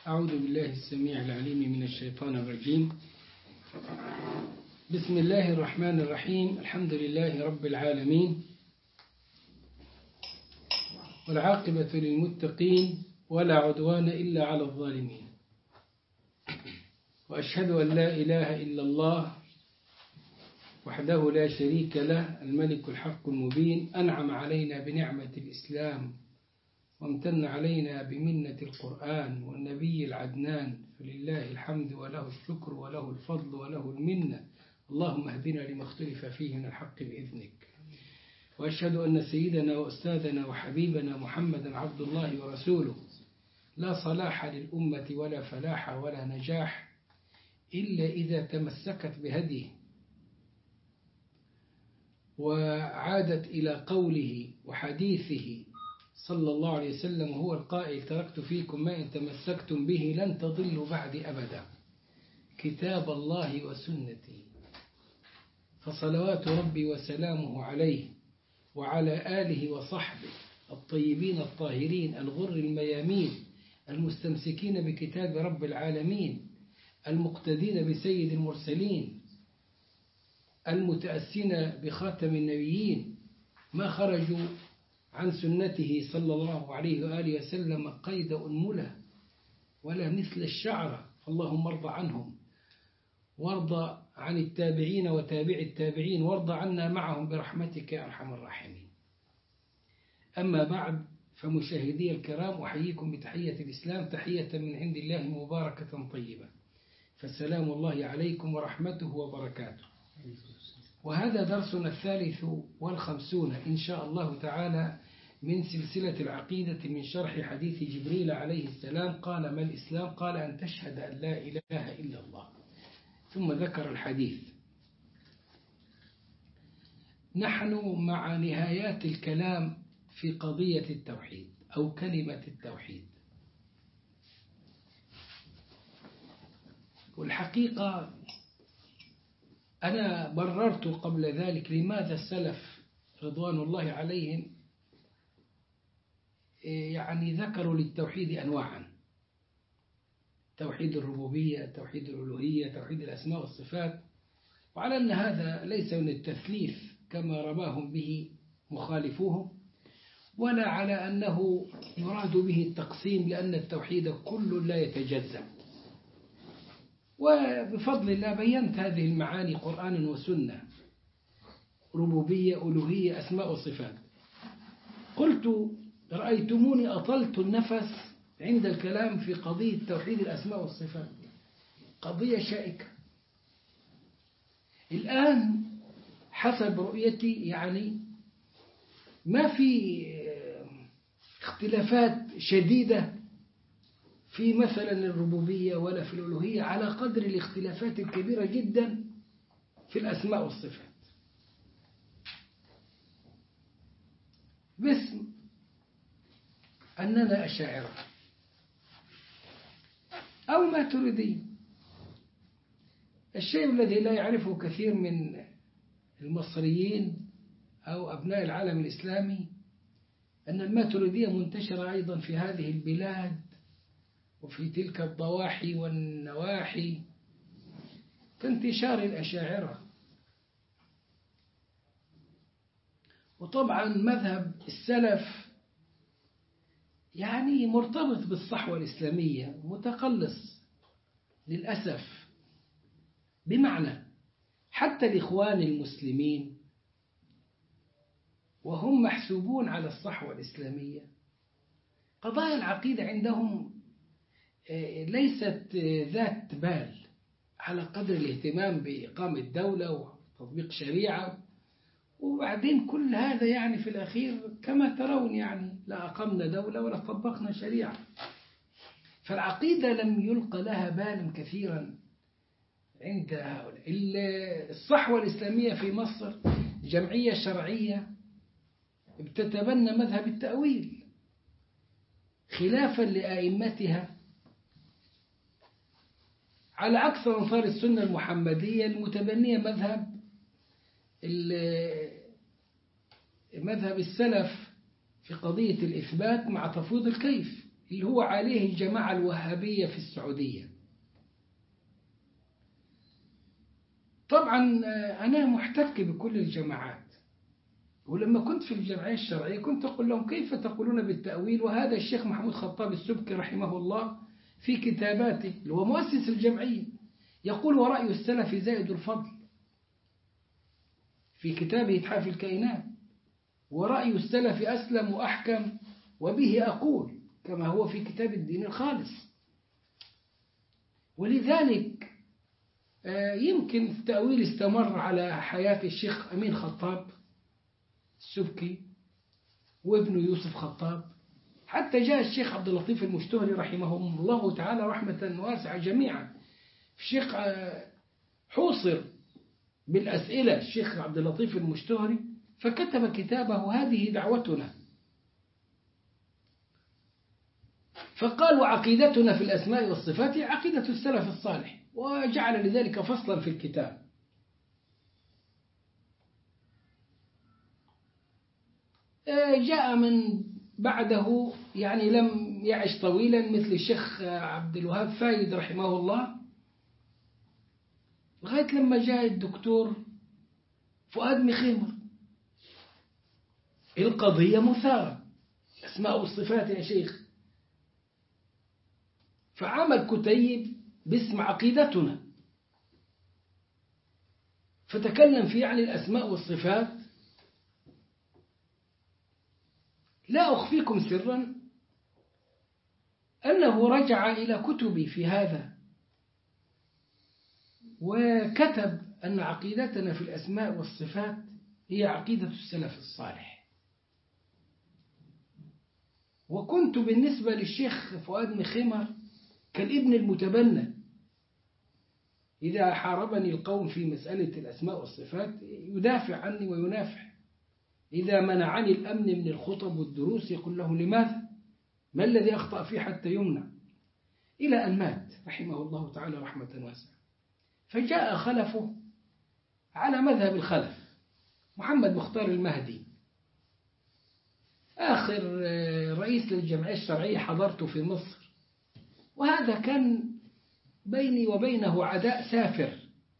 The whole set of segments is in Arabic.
أعوذ بالله السميع العليم من الشيطان الرجيم. بسم الله الرحمن الرحيم. الحمد لله رب العالمين، والعاقبة للمتقين، ولا عدوان إلا على الظالمين. وأشهد أن لا إله إلا الله وحده لا شريك له، الملك الحق المبين، أنعم علينا بنعمة الإسلام وامتن علينا بمنة القرآن والنبي العدنان، فلله الحمد وله الشكر وله الفضل وله المنة. اللهم اهدنا لما اختلف فيه من الحق بإذنك. وأشهد أن سيدنا وأستاذنا وحبيبنا محمدا عبد الله ورسوله، لا صلاح للأمة ولا فلاح ولا نجاح إلا إذا تمسكت بهديه وعادت إلى قوله وحديثه صلى الله عليه وسلم، وهو القائل: تركت فيكم ما إن تمسكتم به لن تضلوا بعد أبدا، كتاب الله وسنتي. فصلوات ربي وسلامه عليه وعلى آله وصحبه الطيبين الطاهرين الغر الميامين، المستمسكين بكتاب رب العالمين، المقتدين بسيد المرسلين، المتأسين بخاتم النبيين، ما خرجوا عن سنته صلى الله عليه وآله وسلم قيد أنملة ولا مثل الشعرة. اللهم ارض عنهم وارض عن التابعين وتابع التابعين، وارض عنا معهم برحمتك يا أرحم الراحمين. أما بعد، فمشاهدي الكرام، أحييكم بتحية الإسلام، تحية من عند الله مباركة طيبة، فالسلام الله عليكم ورحمته وبركاته. وهذا درسنا 53 إن شاء الله تعالى من سلسلة العقيدة من شرح حديث جبريل عليه السلام. قال: ما الإسلام؟ قال: أن تشهد أن لا إله إلا الله. ثم ذكر الحديث. نحن مع نهايات الكلام في قضية التوحيد أو كلمة التوحيد. والحقيقة أنا بررت قبل ذلك لماذا السلف رضوان الله عليهم يعني ذكروا للتوحيد أنواعا: توحيد الربوبية، توحيد الألوهية، توحيد الأسماء والصفات، وعلى أن هذا ليس من التثليث كما رماهم به مخالفوهم، ولا على أنه يراد به التقسيم، لأن التوحيد كل لا يتجزأ. وبفضل الله بينت هذه المعاني قرآنا وسنة: ربوبية، ألوهية، أسماء وصفات. قلت: رأيتموني أطلت النفس عند الكلام في قضية توحيد الأسماء والصفات، قضية شائكة. الآن حسب رؤيتي يعني ما في اختلافات شديدة في مثلا الربوبية ولا في الألوهية على قدر الاختلافات الكبيرة جدا في الأسماء والصفات، باسم أننا أشاعرة أو ماتريديين. الشيء الذي لا يعرفه كثير من المصريين أو أبناء العالم الإسلامي أن الماتريدية منتشرة أيضا في هذه البلاد وفي تلك الضواحي والنواحي كانتشار الأشاعرة. وطبعا مذهب السلف يعني مرتبط بالصحوة الإسلامية، متقلص للأسف، بمعنى حتى الإخوان المسلمين وهم محسوبون على الصحوة الإسلامية، قضايا العقيدة عندهم ليست ذات بال على قدر الاهتمام بإقامة دولة وتطبيق شريعة. وبعدين كل هذا يعني في الأخير كما ترون يعني لا أقمنا دولة ولا طبقنا شريعة. فالعقيدة لم يلقى لها بالا كثيرا عند هؤلاء. الصحوة الإسلامية في مصر جمعية شرعية بتتبنى مذهب التأويل خلافا لأئمتها، على عكس أنصار السنة المحمدية المتبنية مذهب السلف في قضية الإثبات مع تفويض الكيف. اللي هو عليه الجماعة الوهابية في السعودية. طبعا أنا محتك بكل الجماعات، ولما كنت في الجمعية الشرعية كنت أقول لهم كيف تقولون بالتأويل؟ وهذا الشيخ محمود خطاب السبكي رحمه الله في كتاباته اللي هو مؤسس الجمعية يقول: ورأي السلف زائد الفضل، في كتابه إتحاف الكائنات: ورأي السلف أسلم وأحكم وبه أقول، كما هو في كتاب الدين الخالص. ولذلك يمكن التأويل استمر على حياة الشيخ أمين خطاب السبكي وابنه يوسف خطاب، حتى جاء الشيخ عبد اللطيف المشتهري رحمهم الله تعالى رحمة واسعة جميعا. الشيخ حوصر بالأسئلة الشيخ عبد اللطيف المشتهري، فكتب كتابه هذه دعوتنا، فقال: وعقيدتنا في الأسماء والصفات عقيدة السلف الصالح، وجعل لذلك فصلا في الكتاب. جاء من بعده يعني لم يعش طويلا مثل الشيخ عبد الوهاب فايد رحمه الله، لغاية لما جاء الدكتور فؤاد مخيمر. القضية مثارة، أسماء والصفات يا شيخ، فعمل كتيب باسم عقيدتنا، فتكلم فيه عن الأسماء والصفات. لا أخفيكم سرا أنه رجع إلى كتبي في هذا وكتب أن عقيدتنا في الأسماء والصفات هي عقيدة السلف الصالح. وكنت بالنسبة للشيخ فؤاد مخيمر كالابن المتبنى، إذا حاربني القوم في مسألة الأسماء والصفات يدافع عني وينافع، إذا منعني الأمن من الخطب والدروس يقول له: لماذا؟ ما الذي أخطأ فيه حتى يمنع؟ إلى أن مات رحمه الله تعالى رحمة واسعة. فجاء خلفه على مذهب الخلف، محمد مختار المهدي، آخر رئيس للجمعية الشرعية حضرته في مصر، وهذا كان بيني وبينه عداء سافر،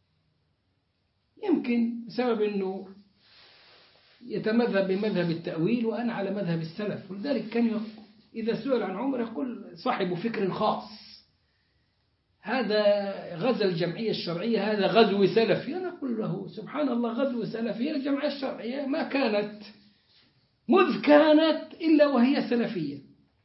يمكن بسبب أنه يتمذهب بمذهب التأويل وأنا على مذهب السلف. ولذلك كان إذا سئل عن عمر يقول: صاحب فكر خاص، هذا غزا الجمعية الشرعية، هذا غزو سلفي. أنا أقول له: سبحان الله، غزو سلفي؟ الجمعية الشرعية ما كانت مذ كانت إلا وهي سلفية.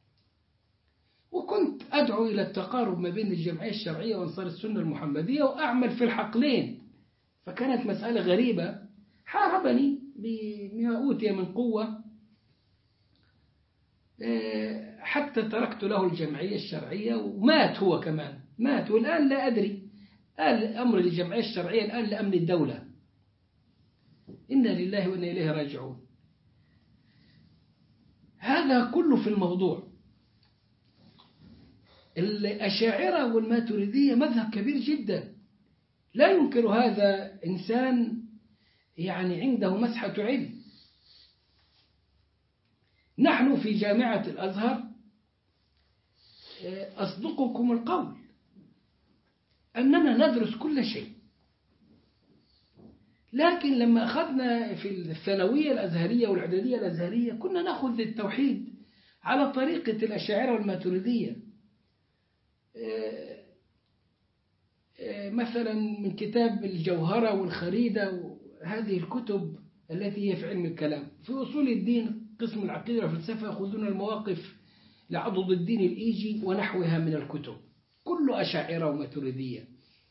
وكنت أدعو إلى التقارب ما بين الجمعية الشرعية وأنصار السنة المحمدية وأعمل في الحقلين، فكانت مسألة غريبة. حاربني بما أوتي من قوة حتى تركت له الجمعية الشرعية، ومات هو كمان، مات. والآن لا أدري، أمر الجمعية الشرعية الآن لأمن الدولة. إنا لله وإنا إليه راجعون. هذا كله في الموضوع. الأشاعرة والماتريدية مذهب كبير جدا، لا ينكر هذا إنسان يعني عنده مسحة علم. نحن في جامعة الأزهر أصدقكم القول أننا ندرس كل شيء، لكن لما أخذنا في الثانوية الأزهرية والإعدادية الأزهرية كنا نأخذ التوحيد على طريقة الأشاعرة والماتريدية. مثلا من كتاب الجوهرة والخريدة وهذه الكتب التي هي في علم الكلام. في أصول الدين قسم العقيدة والفلسفة يأخذون المواقف لعضد الدين الإيجي ونحوها من الكتب، كل أشاعرة وماتريدية.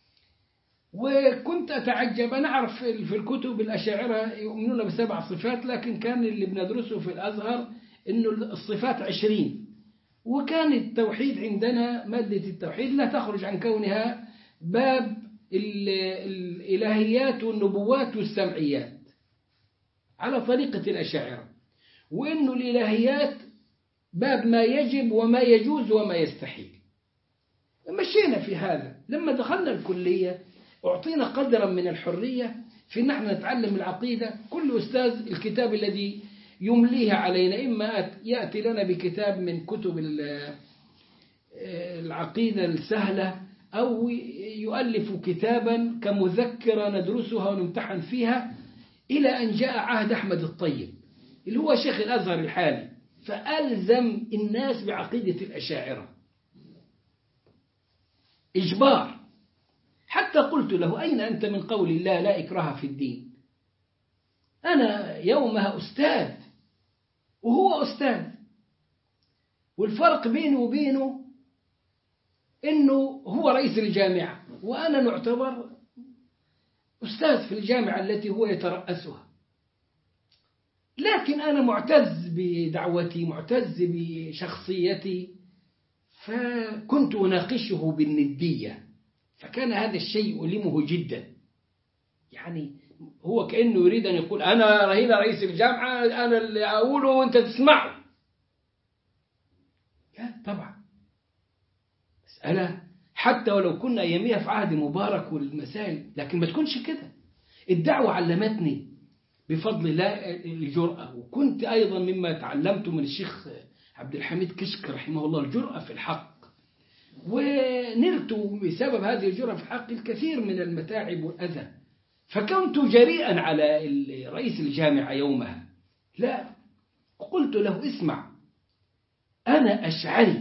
وكنت أتعجب، أنا أعرف في الكتب الأشاعرة يؤمنون ب7 صفات، لكن كان اللي بندرسه في الأزهر إنه الصفات 20. وكان التوحيد عندنا، مادة التوحيد لا تخرج عن كونها باب الإلهيات والنبوات والسمعيات على طريقة الأشاعرة، وإنه الإلهيات باب ما يجب وما يجوز وما يستحيل. مشينا في هذا. لما دخلنا الكلية أعطينا قدرا من الحرية في نحن نتعلم العقيدة. كل أستاذ الكتاب الذي يمليه علينا، إما يأتي لنا بكتاب من كتب العقيدة السهلة أو يؤلف كتابا كمذكرة ندرسها ونمتحن فيها، إلى أن جاء عهد أحمد الطيب اللي هو شيخ الأزهر الحالي، فألزم الناس بعقيدة الأشاعرة إجبار. حتى قلت له: أين أنت من قول الله لا إكراه في الدين؟ أنا يومها أستاذ وهو أستاذ، والفرق بيني وبينه إنه هو رئيس الجامعة وأنا نعتبر أستاذ في الجامعة التي هو يترأسها، لكن أنا معتز بدعوتي، معتز بشخصيتي، فكنت أناقشه بالندية، فكان هذا الشيء يؤلمه جدا. يعني هو كأنه يريد أن يقول: أنا رئيس الجامعة، أنا اللي أقوله وأنت تسمعه. لا طبعا، مسألة حتى ولو كنا أياميها في عهد مبارك والمسائل، لكن ما تكونش كده. الدعوة علمتني بفضل الله الجرأة، وكنت أيضا مما تعلمت من الشيخ عبد الحميد كشك رحمه الله الجرأة في الحق، ونلت بسبب هذه الجرأة في الحق الكثير من المتاعب والأذى. فكنت جريئا على رئيس الجامعة يومها، لا، قلت له: اسمع، أنا أشعري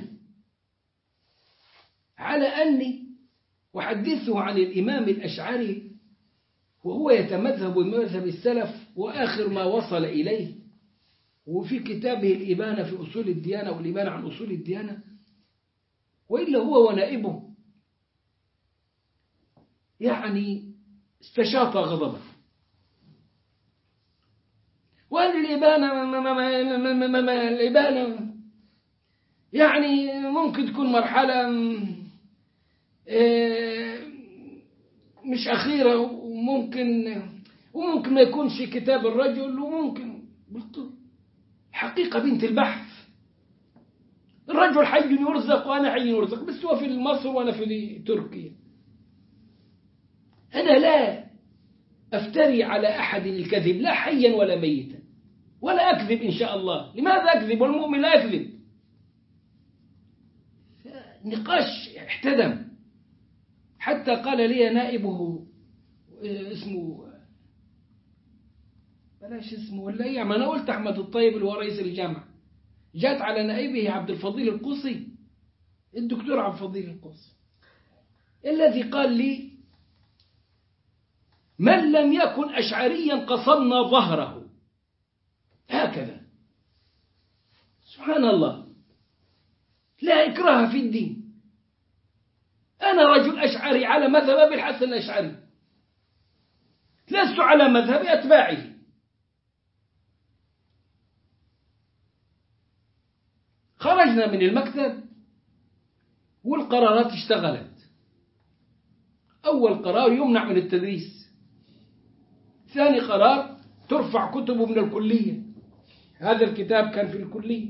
على أني أحدثه عن الإمام الأشعري وهو يتمذهب بمذهب السلف وآخر ما وصل إليه، وفي كتابه الإبانة في أصول الديانة والإبانة عن أصول الديانة، وإلا هو ونائبه يعني استشاط غضبا، وقال: الإبانة يعني ممكن تكون مرحلة مش أخيرة، وممكن ما يكونش كتاب الرجل، وممكن. قلت: حقيقة بنت البحث، الرجل حي يرزق وأنا حي يرزق، بس هو في مصر وأنا في تركيا. أنا لا أفتري على أحد الكذب، لا حيا ولا ميتا، ولا أكذب إن شاء الله. لماذا أكذب والمؤمن لا يكذب؟ نقاش احتدم، حتى قال لي نائبه اسمه بلاش اسمه ولا إيه، ما أنا قلت أحمد الطيب اللي هو رئيس الجامعة، جات على نائبه عبد الفضيل القصي، الدكتور عبد الفضيل القصي، الذي قال لي: من لم يكن أشعريا قصمنا ظهره. هكذا، سبحان الله، لا إكراه في الدين. أنا رجل أشعري على مذهب أبي الحسن الأشعري، لست على مذهب أتباعه. خرجنا من المكتب والقرارات اشتغلت. أول قرار يمنع من التدريس، ثاني قرار ترفع كتبه من الكلية، هذا الكتاب كان في الكلية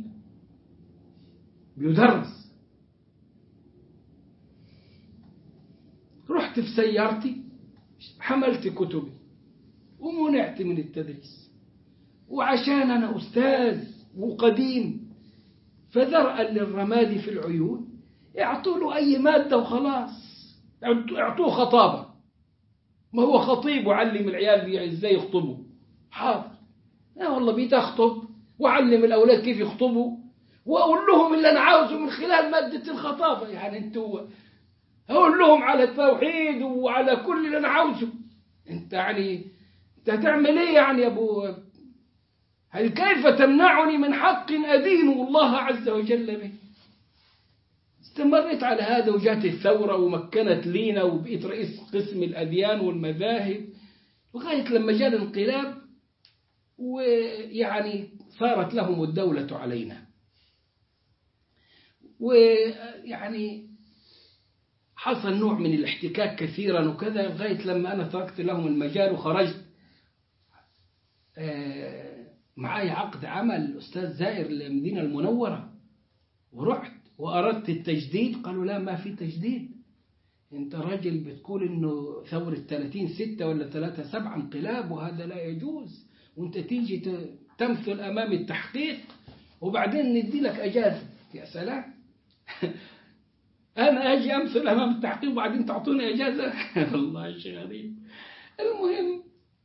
بيدرس. رحت في سيارتي حملت كتبي ومنعت من التدريس، وعشان أنا أستاذ وقديم فذرأ للرماد في العيون، اعطوا له أي مادة وخلاص، اعطوه خطابة، ما هو خطيب وعلم العيال ازاي يخطبوا. حاضر، لا والله بيت أخطب وعلم الأولاد كيف يخطبوا، وأقول لهم اللي أنا عاوزه من خلال مادة الخطابة. يعني أنتوا أقول لهم على التوحيد وعلى كل اللي أنا عاوزه. أنت هتعمل إيه يعني يا أبو؟ هل كيف تمنعني من حق أدين الله عز وجل به؟ استمرت على هذا، وجات الثورة ومكنت لينا وبقيت رئيس قسم الأديان والمذاهب، لغاية لما جاء الانقلاب ويعني صارت لهم الدولة علينا. ويعني حصل نوع من الاحتكاك كثيرا وكذا، لغاية لما أنا تركت لهم المجال وخرجت. معايا عقد عمل أستاذ زائر للمدينة المنورة، ورحت وأردت التجديد، قالوا: لا، ما في تجديد، أنت راجل بتقول إنه ثورة 30/6 ولا 3/7 انقلاب، وهذا لا يجوز، وأنت تيجي تمثل أمام التحقيق وبعدين ندي لك أجازة. يا سلام. أنا أجي أمثل أمام التحقيق وبعدين تعطوني إجازة. والله شيء غريب. المهم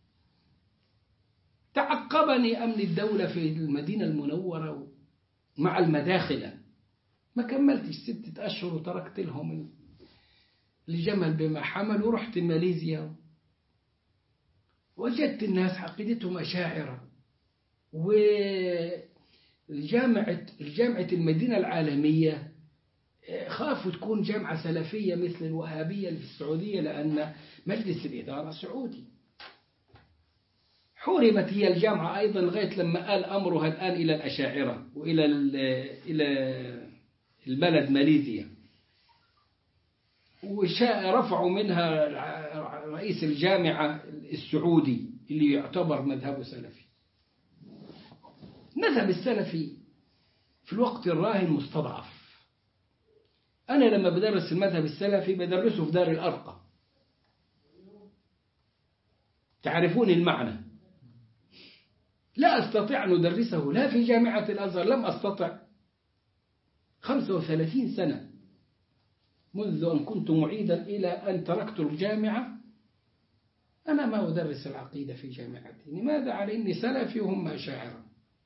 تعقبني أمن الدولة في المدينة المنورة مع المداخلة، ما كملتش 6 أشهر وتركت لهم الجمل بما حمل ورحت ماليزيا. وجدت الناس عقيدتهم أشاعرة، والجامعة المدينة العالمية خافوا تكون جامعة سلفية مثل الوهابية اللي في السعودية، لأن مجلس الإدارة سعودي. حرمت هي الجامعة أيضا لغاية لما آل أمرها الآن إلى الأشاعرة وإلى البلد ماليزيا، ورفعوا منها رئيس الجامعة السعودي اللي يعتبر مذهبه سلفي. المذهب السلفي في الوقت الراهن مستضعف. أنا لما بدرس المذهب السلفي بدرسه في دار الأرقم، تعرفون المعنى. لا أستطيع أن أدرسه لا في جامعة الأزهر، لم أستطع 35 سنة منذ أن كنت معيدا إلى أن تركت الجامعة. أنا ما أدرس العقيدة في جامعتي. لماذا؟ على إني سلفي وهم أشاعرة.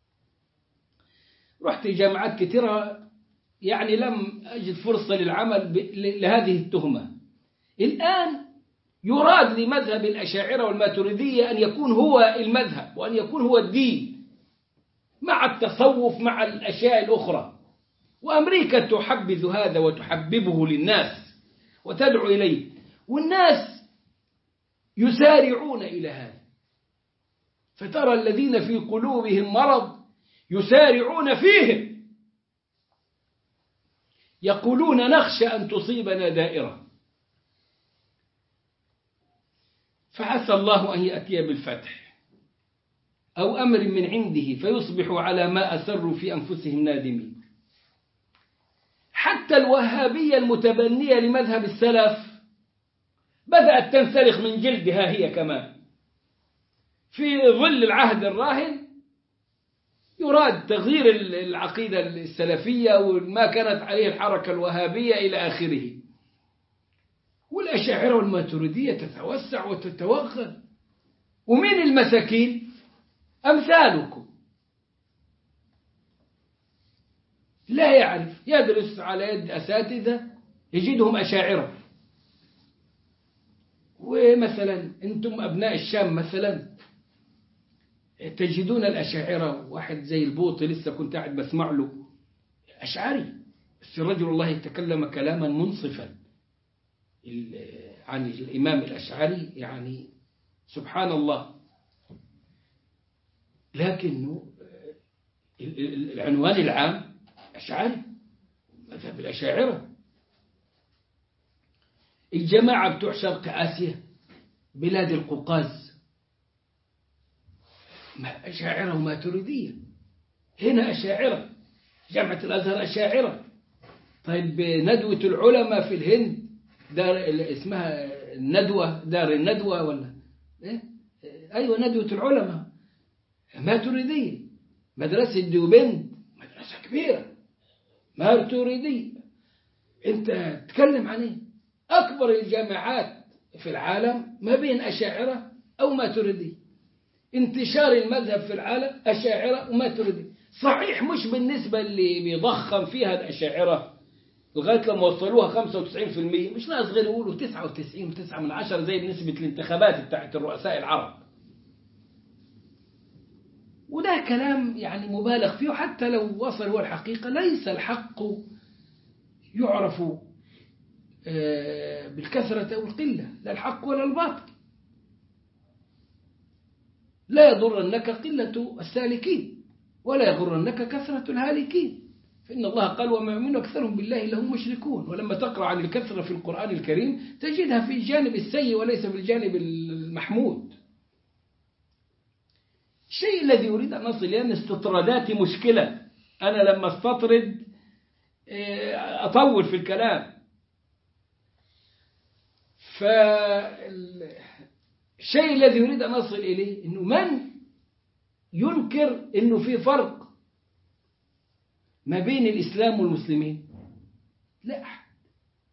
رحت جامعات كثيرة يعني لم أجد فرصة للعمل لهذه التهمة. الآن يراد لمذهب الأشاعرة والماتريدية أن يكون هو المذهب وأن يكون هو الدين، مع التصوف مع الأشياء الأخرى. وأمريكا تحبذ هذا وتحببه للناس وتدعو إليه، والناس يسارعون إلى هذا. فترى الذين في قلوبهم مرض يسارعون فيهم، يقولون نخشى أن تصيبنا دائرة، فعسى الله أن يأتي بالفتح أو أمر من عنده فيصبحوا على ما أسروا في أنفسهم نادمين. حتى الوهابية المتبنية لمذهب السلف بدأت تنسلخ من جلدها هي كمان. في ظل العهد الراهن يراد تغيير العقيدة السلفية وما كانت عليه الحركة الوهابية إلى آخره، والأشاعرة والماتريدية تتوسع وتتوغل. ومن المساكين أمثالكم لا يعرف، يدرس على يد أساتذة يجدهم أشاعرة. ومثلا أنتم أبناء الشام مثلا تجدون الأشاعرة، واحد زي البوطي لسه كنت قاعد بسمع له أشعري، بس الرجل الله يتكلم كلاما منصفا عن الإمام الأشعري، يعني سبحان الله. لكنه العنوان العام أشعري، مذهب الأشاعرة. الجماعة بتوع شرق آسيا بلاد القوقاز أشاعرة وماتريدية، هنا أشاعرة، جامعة الأزهر أشاعرة. طيب ندوة العلماء في الهند دار اسمها الندوة، دار الندوة ولا إيه؟ أيوة ندوة العلماء ماتريدية. مدرسة ديوبند مدرسة كبيرة ماتريدية. أنت تتكلم عن إيه؟ أكبر الجامعات في العالم ما بين أشاعرة أو ماتريدية. انتشار المذهب في العالم أشاعرة وماتريدية. صحيح مش بالنسبة اللي بيضخم فيها الأشاعرة لغاية لما وصلوها 95%، مش ناس غير يقولوا 99.9 زي نسبة الانتخابات بتاعت الرؤساء العرب. وده كلام يعني مبالغ فيه، حتى لو وصل هو الحقيقة ليس الحق يعرف بالكثرة أو القلة، لا الحق ولا الباطل. لا يضرنك قلة السالكين ولا يغرنك كثرة الهالكين، فإن الله قال وما يؤمن أكثرهم بالله إلا هم مشركون. ولما تقرأ عن الكثرة في القرآن الكريم تجدها في الجانب السيء وليس في الجانب المحمود. الشيء الذي أريد أن أصل إليه أن استطراداتي مشكلة. أنا لما استطرد أطول في الكلام. فالشيء الذي أريد أن أصل إليه أنه من ينكر أنه في فرق ما بين الإسلام والمسلمين؟ لا أحد.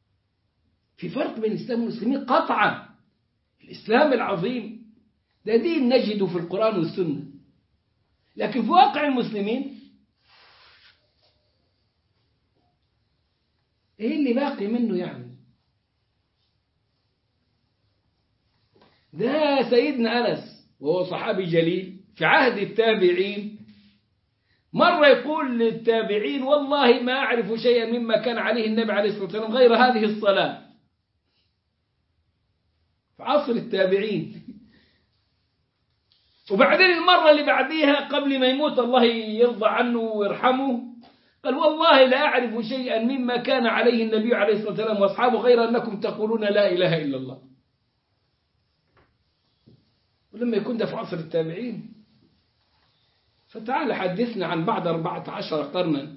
في فرق بين الإسلام والمسلمين قطعا. الإسلام العظيم ده دين نجده في القرآن والسنة، لكن في واقع المسلمين إيه اللي باقي منه يعني؟ ده سيدنا أنس وهو صحابي جليل في عهد التابعين مرة يقول للتابعين: والله ما أعرف شيئا مما كان عليه النبي عليه الصلاة والسلام غير هذه الصلاة. في عصر التابعين. وبعدين المرة اللي بعديها قبل ما يموت الله يرضى عنه ويرحمه قال: والله لا أعرف شيئا مما كان عليه النبي عليه الصلاة والسلام وأصحابه غير أنكم تقولون لا إله إلا الله. ولما يكون ده في عصر التابعين، فتعال حدثنا عن بعد 14 قرنا.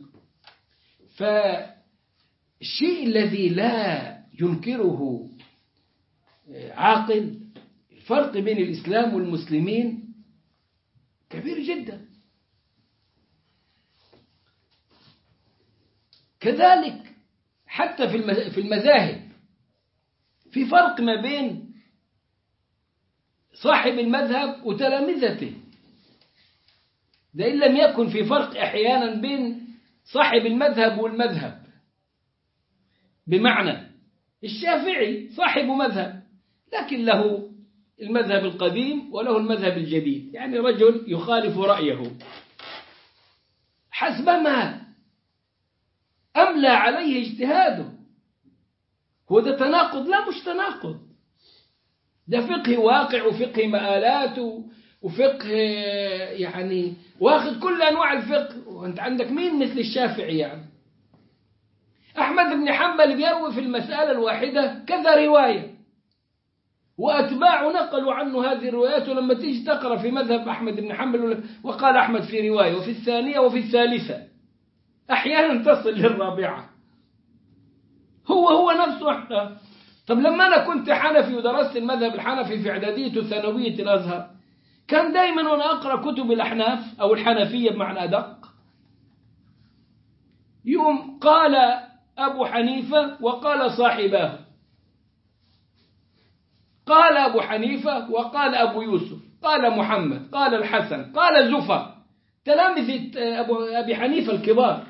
فالشيء الذي لا ينكره عاقل، الفرق بين الإسلام والمسلمين كبير جدا. كذلك حتى في المذاهب في فرق ما بين صاحب المذهب وتلامذته. ده إن لم يكن في فرق أحيانا بين صاحب المذهب والمذهب. بمعنى الشافعي صاحب مذهب، لكن له المذهب القديم وله المذهب الجديد، يعني رجل يخالف رأيه حسبما أملى عليه اجتهاده. هو ده تناقض؟ لا، مش تناقض، ده فقه واقع وفقه مآلات وفقه يعني واخذ كل أنواع الفقه. وأنت عندك مين مثل الشافعي؟ يعني أحمد بن حنبل بيروي في المسألة الواحدة كذا رواية، وأتباع نقلوا عنه هذه الروايات. ولما تيجي تقرأ في مذهب أحمد بن حنبل وقال أحمد في رواية وفي الثانية وفي الثالثة، أحيانا تصل للرابعة. هو نفسه. طب لما أنا كنت حنفي ودرست المذهب الحنفي في إعدادية وثانوية الأزهر، كان دائما وأنا أقرأ كتب الأحناف أو الحنفية بمعنى أدق، يوم قال أبو حنيفة وقال صاحباه، قال أبو حنيفة وقال أبو يوسف، قال محمد، قال الحسن، قال زفر، تلامذة أبي حنيفة الكبار.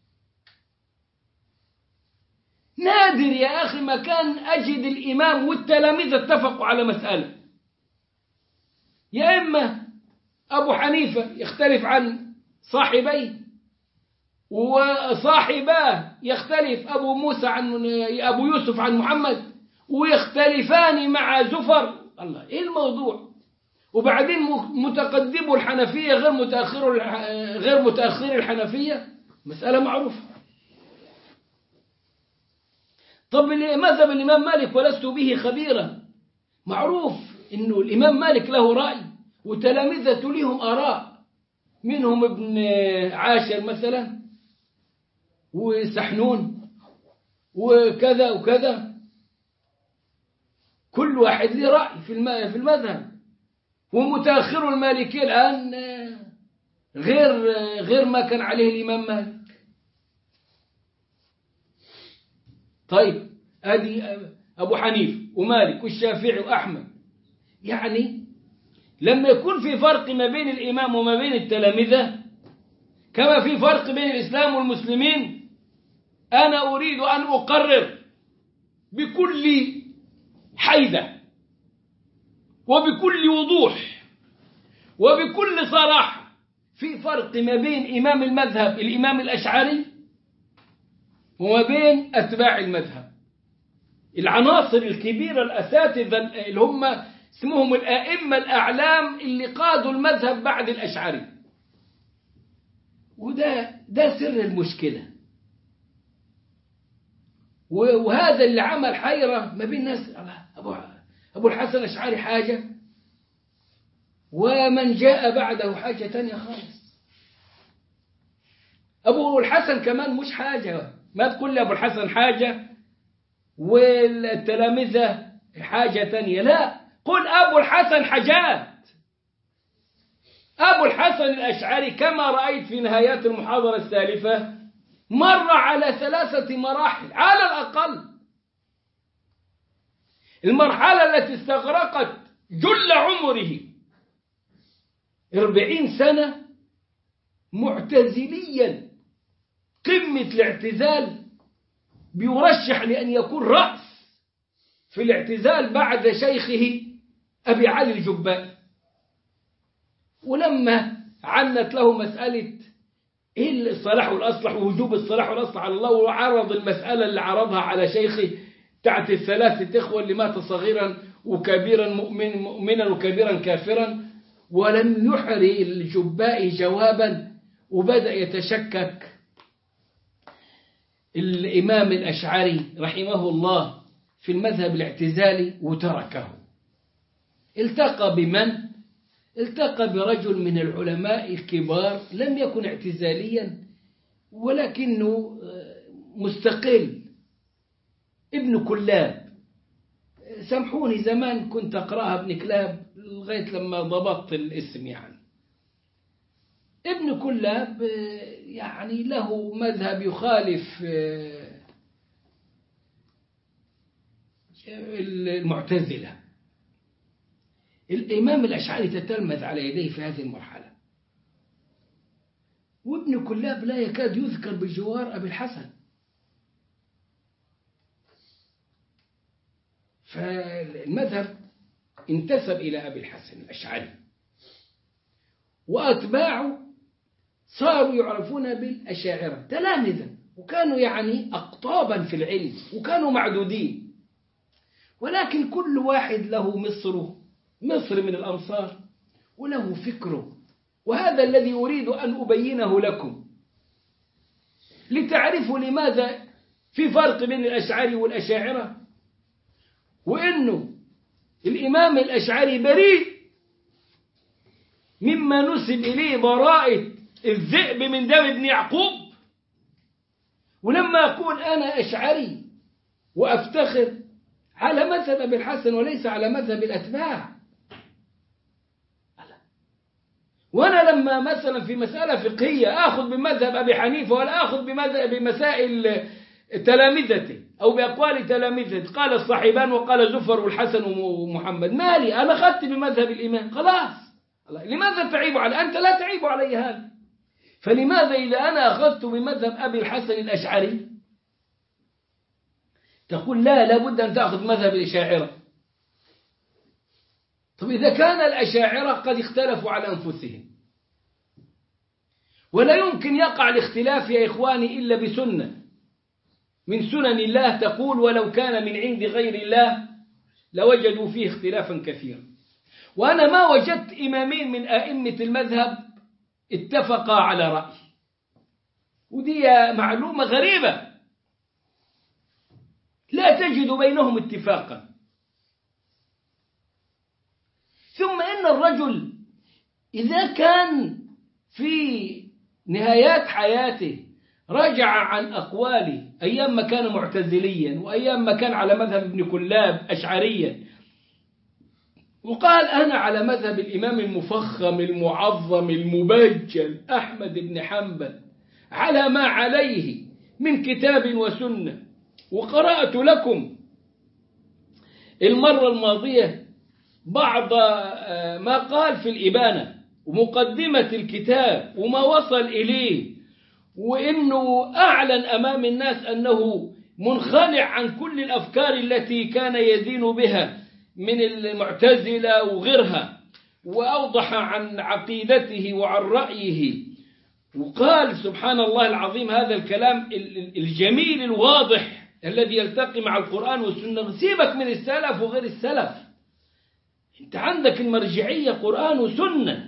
نادر يا أخي ما كان أجد الإمام والتلامذة اتفقوا على مسألة. يا إما أبو حنيفة يختلف عن صاحبيه، وصاحباه يختلف أبو يوسف عن محمد، ويختلفان مع زفر. الله، إيه الموضوع؟ وبعدين متقدمو الحنفية غير متأخر الحنفية، مسألة معروفة. طب مذهب الإمام مالك ولست به خبيرا، معروف إنه الإمام مالك له رأي وتلامذته لهم آراء، منهم ابن عاشر مثلا وسحنون وكذا وكذا، كل واحد له رأي في المذهب. ومتأخر المالكية الآن غير ما كان عليه الإمام مالك. طيب ادي ابو حنيفه ومالك والشافعي واحمد. يعني لما يكون في فرق ما بين الامام وما بين التلامذه، كما في فرق بين الاسلام والمسلمين، انا اريد ان اقرر بكل حيدة وبكل وضوح وبكل صراحة في فرق ما بين إمام المذهب الإمام الأشعري وما بين أتباع المذهب، العناصر الكبيرة الأساتذة اللي هم اسمهم الأئمة الأعلام اللي قادوا المذهب بعد الأشعري. ده سر المشكلة، وهذا اللي عمل حيرة ما بين الناس. أبو الحسن الأشعري حاجة، ومن جاء بعده حاجة تانية خالص. أبو الحسن كمان مش حاجة، ما تقول لي أبو الحسن حاجة والتلامذة حاجة تانية، لا، قل أبو الحسن حاجات. أبو الحسن الأشعري كما رأيت في نهايات المحاضرة السالفة مر على 3 مراحل على الأقل. المرحلة التي استغرقت جل عمره 40 سنة معتزليا، قمة الاعتزال، بيرشح لأن يكون رأس في الاعتزال بعد شيخه أبي علي الجبائي. ولما عنت له مسألة إيه الصلاح والأصلح ووجوب الصلاح والأصلح على الله، وعرض المسألة اللي عرضها على شيخه بتاعت الثلاثة إخوة اللي مات صغيرا وكبيرا مؤمنا وكبيرا كافرا، ولم يحري الجبائي جوابا، وبدأ يتشكك الإمام الأشعري رحمه الله في المذهب الاعتزالي وتركه. التقى بمن؟ التقى برجل من العلماء الكبار، لم يكن اعتزاليا ولكنه مستقل، ابن كلاب. سامحوني، زمان كنت أقرأها ابن كلاب لغاية لما ضبطت الاسم. يعني ابن كلاب يعني له مذهب يخالف المعتزلة. الإمام الأشعري تتلمذ على يديه في هذه المرحلة، وابن كلاب لا يكاد يذكر بجوار أبي الحسن. فالمذهب انتسب إلى أبي الحسن الأشعري، وأتباعه صاروا يعرفون بالأشاعرة تلامذة، وكانوا يعني أقطابا في العلم، وكانوا معدودين، ولكن كل واحد له مصر من الأمصار وله فكره. وهذا الذي أريد أن أبينه لكم لتعرفوا لماذا في فرق بين الأشعري والأشاعرة، وإنه الإمام الأشعري بريء مما نسب إليه براءة الذئب من دم ابن يعقوب. ولما أقول أنا أشعري وأفتخر على مذهب أبي الحسن وليس على مذهب الأتباع، وأنا لما مثلا في مسألة فقهية آخذ بمذهب أبي حنيفة ولا آخذ بمسائل تلامذته أو بأقوال تلامذته، قال الصاحبان وقال زفر والحسن ومحمد، مالي أنا أخذت بمذهب الإمام خلاص. لماذا تعيب علي؟ أنت لا تعيب علي هذا. فلماذا إذا أنا أخذت بمذهب أبي الحسن الأشعري تقول لا لابد أن تأخذ مذهب الأشاعرة؟ طب إذا كان الأشاعرة قد اختلفوا على أنفسهم، ولا يمكن يقع الاختلاف يا إخواني إلا بسنة من سنن الله تقول ولو كان من عند غير الله لوجدوا فيه اختلافا كثيرا. وأنا ما وجدت إمامين من أئمة المذهب اتفقا على رأي، ودي معلومة غريبة، لا تجد بينهم اتفاقا. ثم إن الرجل إذا كان في نهايات حياته رجع عن أقواله أيام ما كان معتزليا وأيام ما كان على مذهب ابن كلاب أشعريا، وقال أنا على مذهب الإمام المفخم المعظم المبجل أحمد بن حنبل على ما عليه من كتاب وسنة، وقرأت لكم المرة الماضية بعض ما قال في الإبانة ومقدمة الكتاب وما وصل إليه، وإنه أعلن أمام الناس أنه منخلع عن كل الأفكار التي كان يدين بها من المعتزلة وغيرها، وأوضح عن عقيدته وعن رأيه، وقال سبحان الله العظيم هذا الكلام الجميل الواضح الذي يلتقي مع القرآن والسنة. سيبك من السلف وغير السلف، أنت عندك المرجعية قرآن وسنة.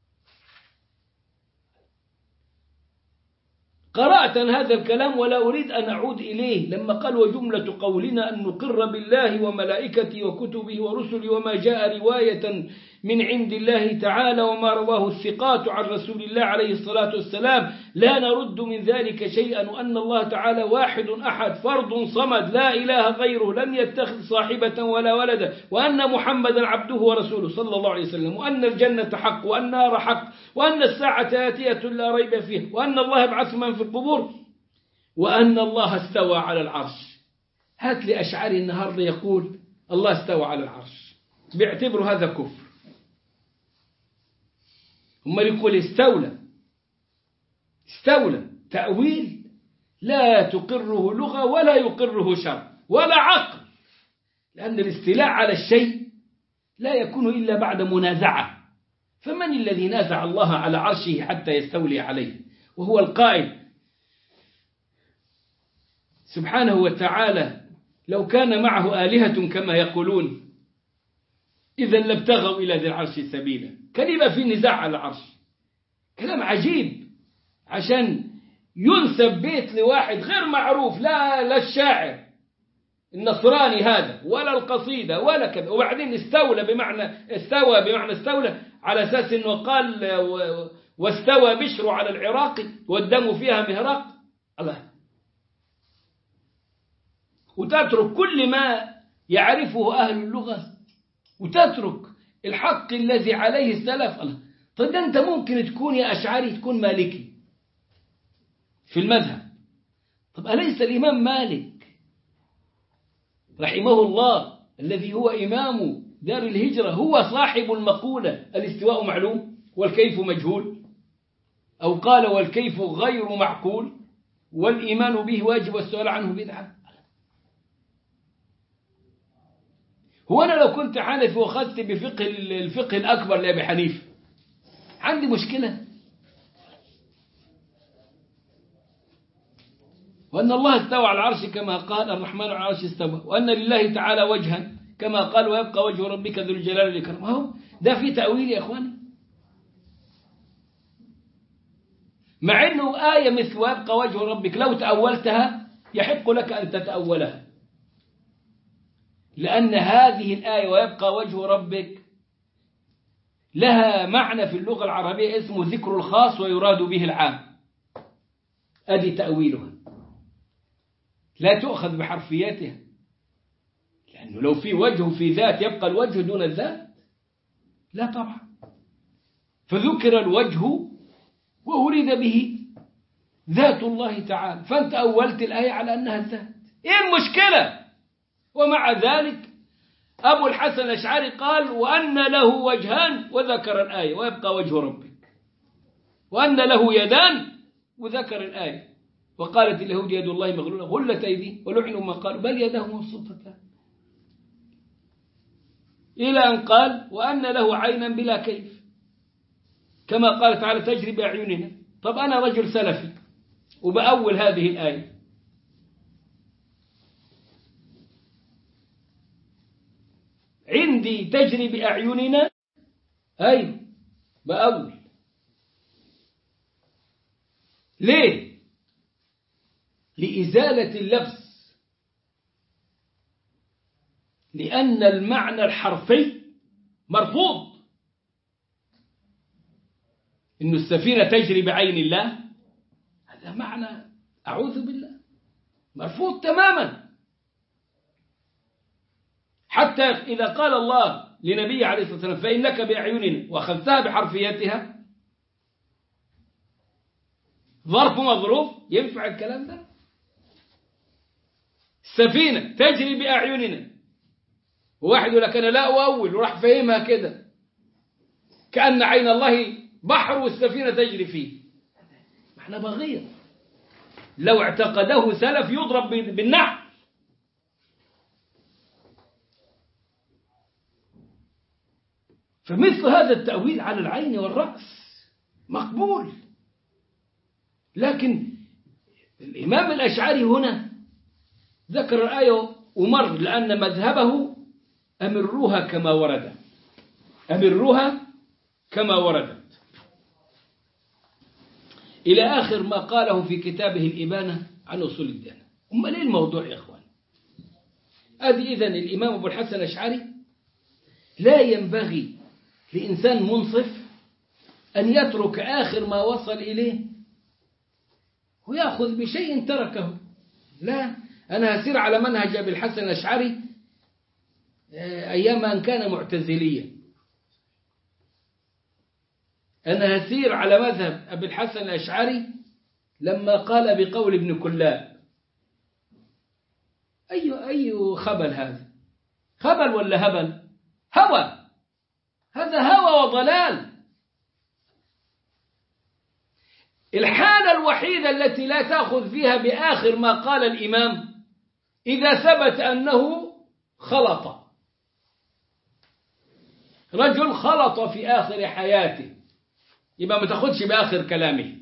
قرأت هذا الكلام ولا أريد أن أعود إليه، لما قال وجملة قولنا أن نقر بالله وملائكته وكتبه ورسله وما جاء رواية من عند الله تعالى وما رواه الثقات عن رسول الله عليه الصلاة والسلام لا نرد من ذلك شيئا، وأن الله تعالى واحد أحد فرد صمد لا إله غيره لم يتخذ صاحبة ولا ولدا، وأن محمدا عبده ورسوله صلى الله عليه وسلم، وأن الجنة حق وأن النار حق وأن الساعة آتية لا ريب فيها، وأن الله يبعث من في القبور، وأن الله استوى على العرش. هات لي أشعري النهاردة يقول الله استوى على العرش، بيعتبروا هذا كفر. هم يقول استولى تأويل لا تقره لغة ولا يقره شرع ولا عقل، لأن الاستيلاء على الشيء لا يكون إلا بعد منازعة. فمن الذي نازع الله على عرشه حتى يستولي عليه؟ وهو القائل سبحانه وتعالى: لو كان معه آلهة كما يقولون إذا لابتغوا إلى ذي العرش سبيلا. كان يبقى في نزاع على العرش. كلام عجيب عشان ينسب بيت لواحد غير معروف، لا الشاعر النصراني هذا ولا القصيدة ولا كذا، وبعدين استوى بمعنى استولى على أساس أنه قال واستوى بشر على العراق والدم فيها مهراق. الله، وتترك كل ما يعرفه أهل اللغة وتترك الحق الذي عليه السلف. الله، طيب أنت ممكن تكون يا أشعري تكون مالكي في المذهب، طب أليس الإمام مالك رحمه الله الذي هو إمام دار الهجرة هو صاحب المقولة الاستواء معلوم والكيف مجهول، أو قال والكيف غير معقول والإيمان به واجب والسؤال عنه بدعة؟ هو أنا لو كنت حنفي وأخذت بفقه الفقه الأكبر لأبي حنيفة عندي مشكلة؟ وأن الله استوى على العرش كما قال الرحمن على العرش استوى، وأن لله تعالى وجها كما قال ويبقى وجه ربك ذو الجلال والإكرام. هو ده في تأويل يا إخواني؟ مع أنه آية مثل ويبقى وجه ربك لو تأولتها يحق لك أن تتأولها، لأن هذه الآية ويبقى وجه ربك لها معنى في اللغة العربية اسمه ذكر الخاص ويراد به العام. أدي تأويلها، لا تؤخذ بحرفياتها، لأنه لو في وجه في ذات يبقى الوجه دون الذات؟ لا طبعا. فذكر الوجه وأريد به ذات الله تعالى، فأنت أولت الآية على أنها الذات. إيه المشكلة؟ ومع ذلك أبو الحسن الأشعري قال وأن له وجهان وذكر الآية ويبقى وجه ربك، وأن له يدان وذكر الآية، وقالت اليهود يد الله مغلولة غلت أيديهم ولعنوا ما قالوا بل يداه مبسوطتان، إلى أن قال وأن له عينا بلا كيف كما قال تعالى تجري بأعيننا. طب أنا رجل سلفي وبأول هذه الآية، عندي تجري بأعيننا أي بأول. ليه؟ لإزالة اللبس، لأن المعنى الحرفي مرفوض. إن السفينة تجري بعين الله هذا معنى أعوذ بالله مرفوض تماما. حتى إذا قال الله لنبي عليه الصلاة والسلام فإنك بأعيننا وأخذتها بحرفيتها ظرف مظروف، ينفع الكلام ده؟ السفينة تجري بأعيننا، وواحد يقول لك أنا لا أؤول وراح فهمها كده كأن عين الله بحر والسفينة تجري فيه، معنى بغير. لو اعتقده سلف يضرب بالنحو. فمثل هذا التأويل على العين والرأس مقبول، لكن الإمام الأشعري هنا ذكر الآية ومر، لأن مذهبه أمروها كما ورد، أمروها كما وردت، إلى آخر ما قاله في كتابه الإبانة عن أصول الديانة. أما ليه الموضوع يا إخوان؟ أدي إذن الإمام أبو الحسن الأشعري لا ينبغي لإنسان منصف أن يترك آخر ما وصل إليه ويأخذ بشيء تركه. لا، أنا هسير على منهج أبي الحسن الأشعري أيام أن كان معتزليا، أنا هسير على مذهب أبي الحسن الأشعري لما قال بقول ابن كلاب. أي خبل هذا؟ خبل ولا هبل؟ هوى، هذا هوى وضلال. الحالة الوحيدة التي لا تأخذ فيها بآخر ما قال الإمام إذا ثبت أنه خلط، رجل خلط في آخر حياته، يبقى ما تاخدش بآخر كلامه.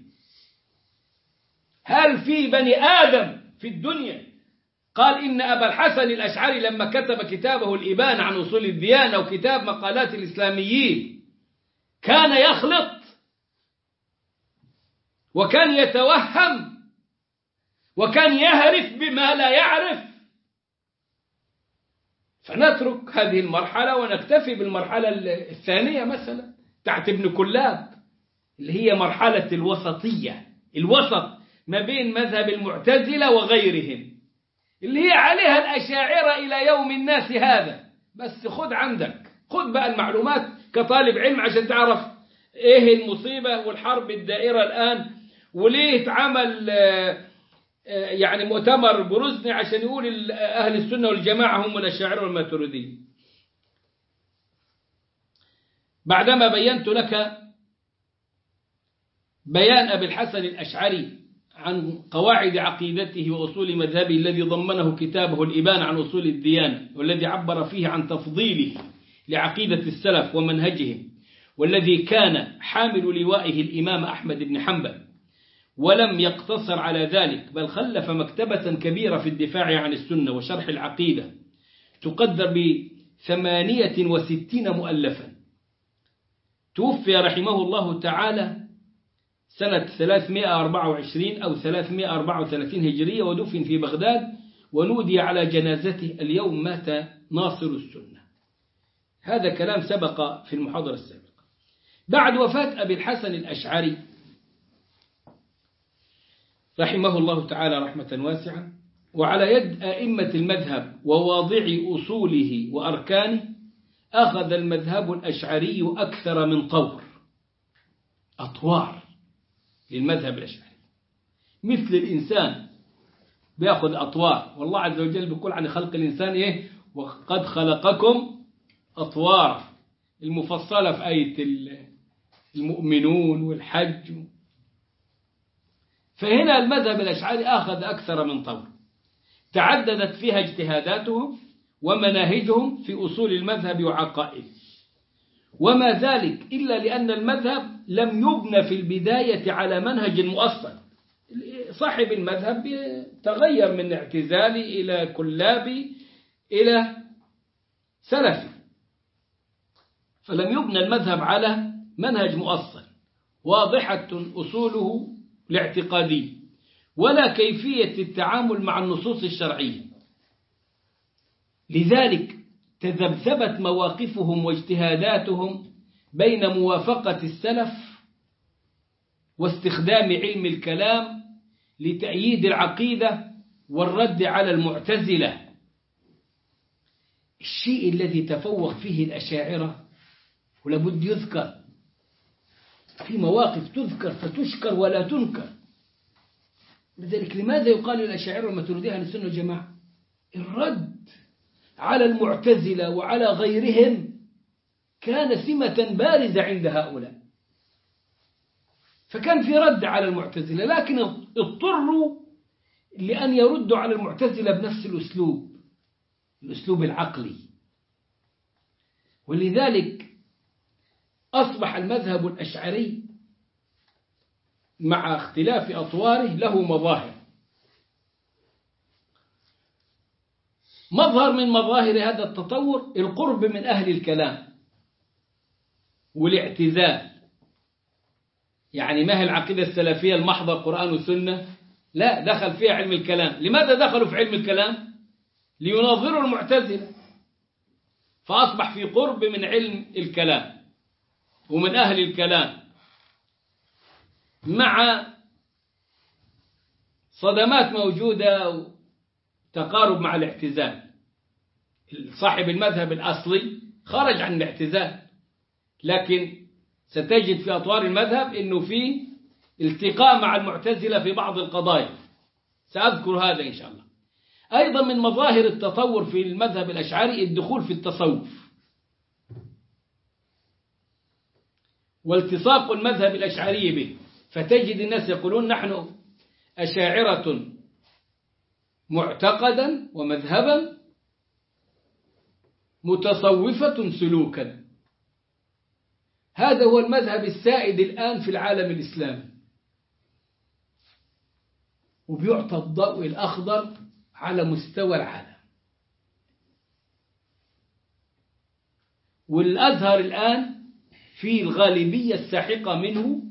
هل في بني آدم في الدنيا قال إن أبا الحسن الأشعري لما كتب كتابه الإبانة عن أصول الديانة وكتاب مقالات الإسلاميين كان يخلط وكان يتوهم وكان يهرف بما لا يعرف؟ فنترك هذه المرحلة ونكتفي بالمرحلة الثانية مثلا تحت ابن كلاب، اللي هي مرحلة الوسطية، الوسط ما بين مذهب المعتزلة وغيرهم، اللي هي عليها الأشاعرة إلى يوم الناس هذا. بس خد عندك، خد بقى المعلومات كطالب علم عشان تعرف إيه المصيبة والحرب الدائرة الآن، وليه اتعمل يعني مؤتمر بروزني عشان يقول أهل السنة والجماعة هم الأشاعرة والماتريدية. بعدما بينت لك بيان أبي الحسن الأشعري عن قواعد عقيدته وأصول مذهبه الذي ضمنه كتابه الإبانة عن أصول الديانة، والذي عبر فيه عن تفضيله لعقيدة السلف ومنهجهم، والذي كان حامل لوائه الإمام أحمد بن حنبل، ولم يقتصر على ذلك بل خلف مكتبة كبيرة في الدفاع عن السنة وشرح العقيدة تقدر ب68 مؤلفا. توفي رحمه الله تعالى سنة 324 أو 334 هجرية، ودفن في بغداد، ونودي على جنازته اليوم مات ناصر السنة. هذا كلام سبق في المحاضرة السابقة. بعد وفاة أبي الحسن الأشعري رحمه الله تعالى رحمة واسعة، وعلى يد أئمة المذهب وواضع أصوله وأركانه، أخذ المذهب الأشعري أكثر من طور، أطوار للمذهب الأشعري، مثل الإنسان بيأخذ أطوار، والله عز وجل بيقول عن خلق الإنسان إيه؟ وقد خلقكم أطوار، المفصلة في آية المؤمنون والحج. فهنا المذهب الأشعري أخذ أكثر من طور، تعددت فيها اجتهاداتهم ومناهجهم في أصول المذهب وعقائده، وما ذلك إلا لأن المذهب لم يبنى في البداية على منهج مؤصل. صاحب المذهب تغير من اعتزالي إلى كلابي إلى سلفي، فلم يبنى المذهب على منهج مؤصل واضحة أصوله الاعتقادية ولا كيفية التعامل مع النصوص الشرعية. لذلك تذبذبت مواقفهم واجتهاداتهم بين موافقة السلف واستخدام علم الكلام لتأييد العقيدة والرد على المعتزلة. الشيء الذي تفوق فيه الأشاعرة ولابد يذكر، في مواقف تذكر فتشكر ولا تنكر. لذلك لماذا يقال الأشاعرة والماتريدية أهل السنة والجماعة؟ الرد على المعتزلة وعلى غيرهم كان سمة بارزة عند هؤلاء، فكان في رد على المعتزلة، لكن اضطروا لأن يردوا على المعتزلة بنفس الأسلوب العقلي. ولذلك أصبح المذهب الأشعري مع اختلاف أطواره له مظاهر. مظهر من مظاهر هذا التطور القرب من أهل الكلام والاعتزال. يعني ما هي العقيدة السلفية المحضة قرآن وسنة؟ لا، دخل فيها علم الكلام. لماذا دخلوا في علم الكلام؟ ليناظروا المعتزلة، فأصبح في قرب من علم الكلام ومن أهل الكلام، مع صدمات موجودة تقارب مع الاعتزال. صاحب المذهب الأصلي خرج عن الاعتزال، لكن ستجد في أطوار المذهب أنه في التقاء مع المعتزلة في بعض القضايا، سأذكر هذا إن شاء الله. أيضا من مظاهر التطور في المذهب الأشعري الدخول في التصوف والتصاق المذهب الأشعري به، فتجد الناس يقولون نحن أشاعرة معتقدا ومذهبا، متصوفة سلوكا. هذا هو المذهب السائد الآن في العالم الإسلامي، وبيعطى الضوء الأخضر على مستوى العالم. والأزهر الآن في الغالبية الساحقة منه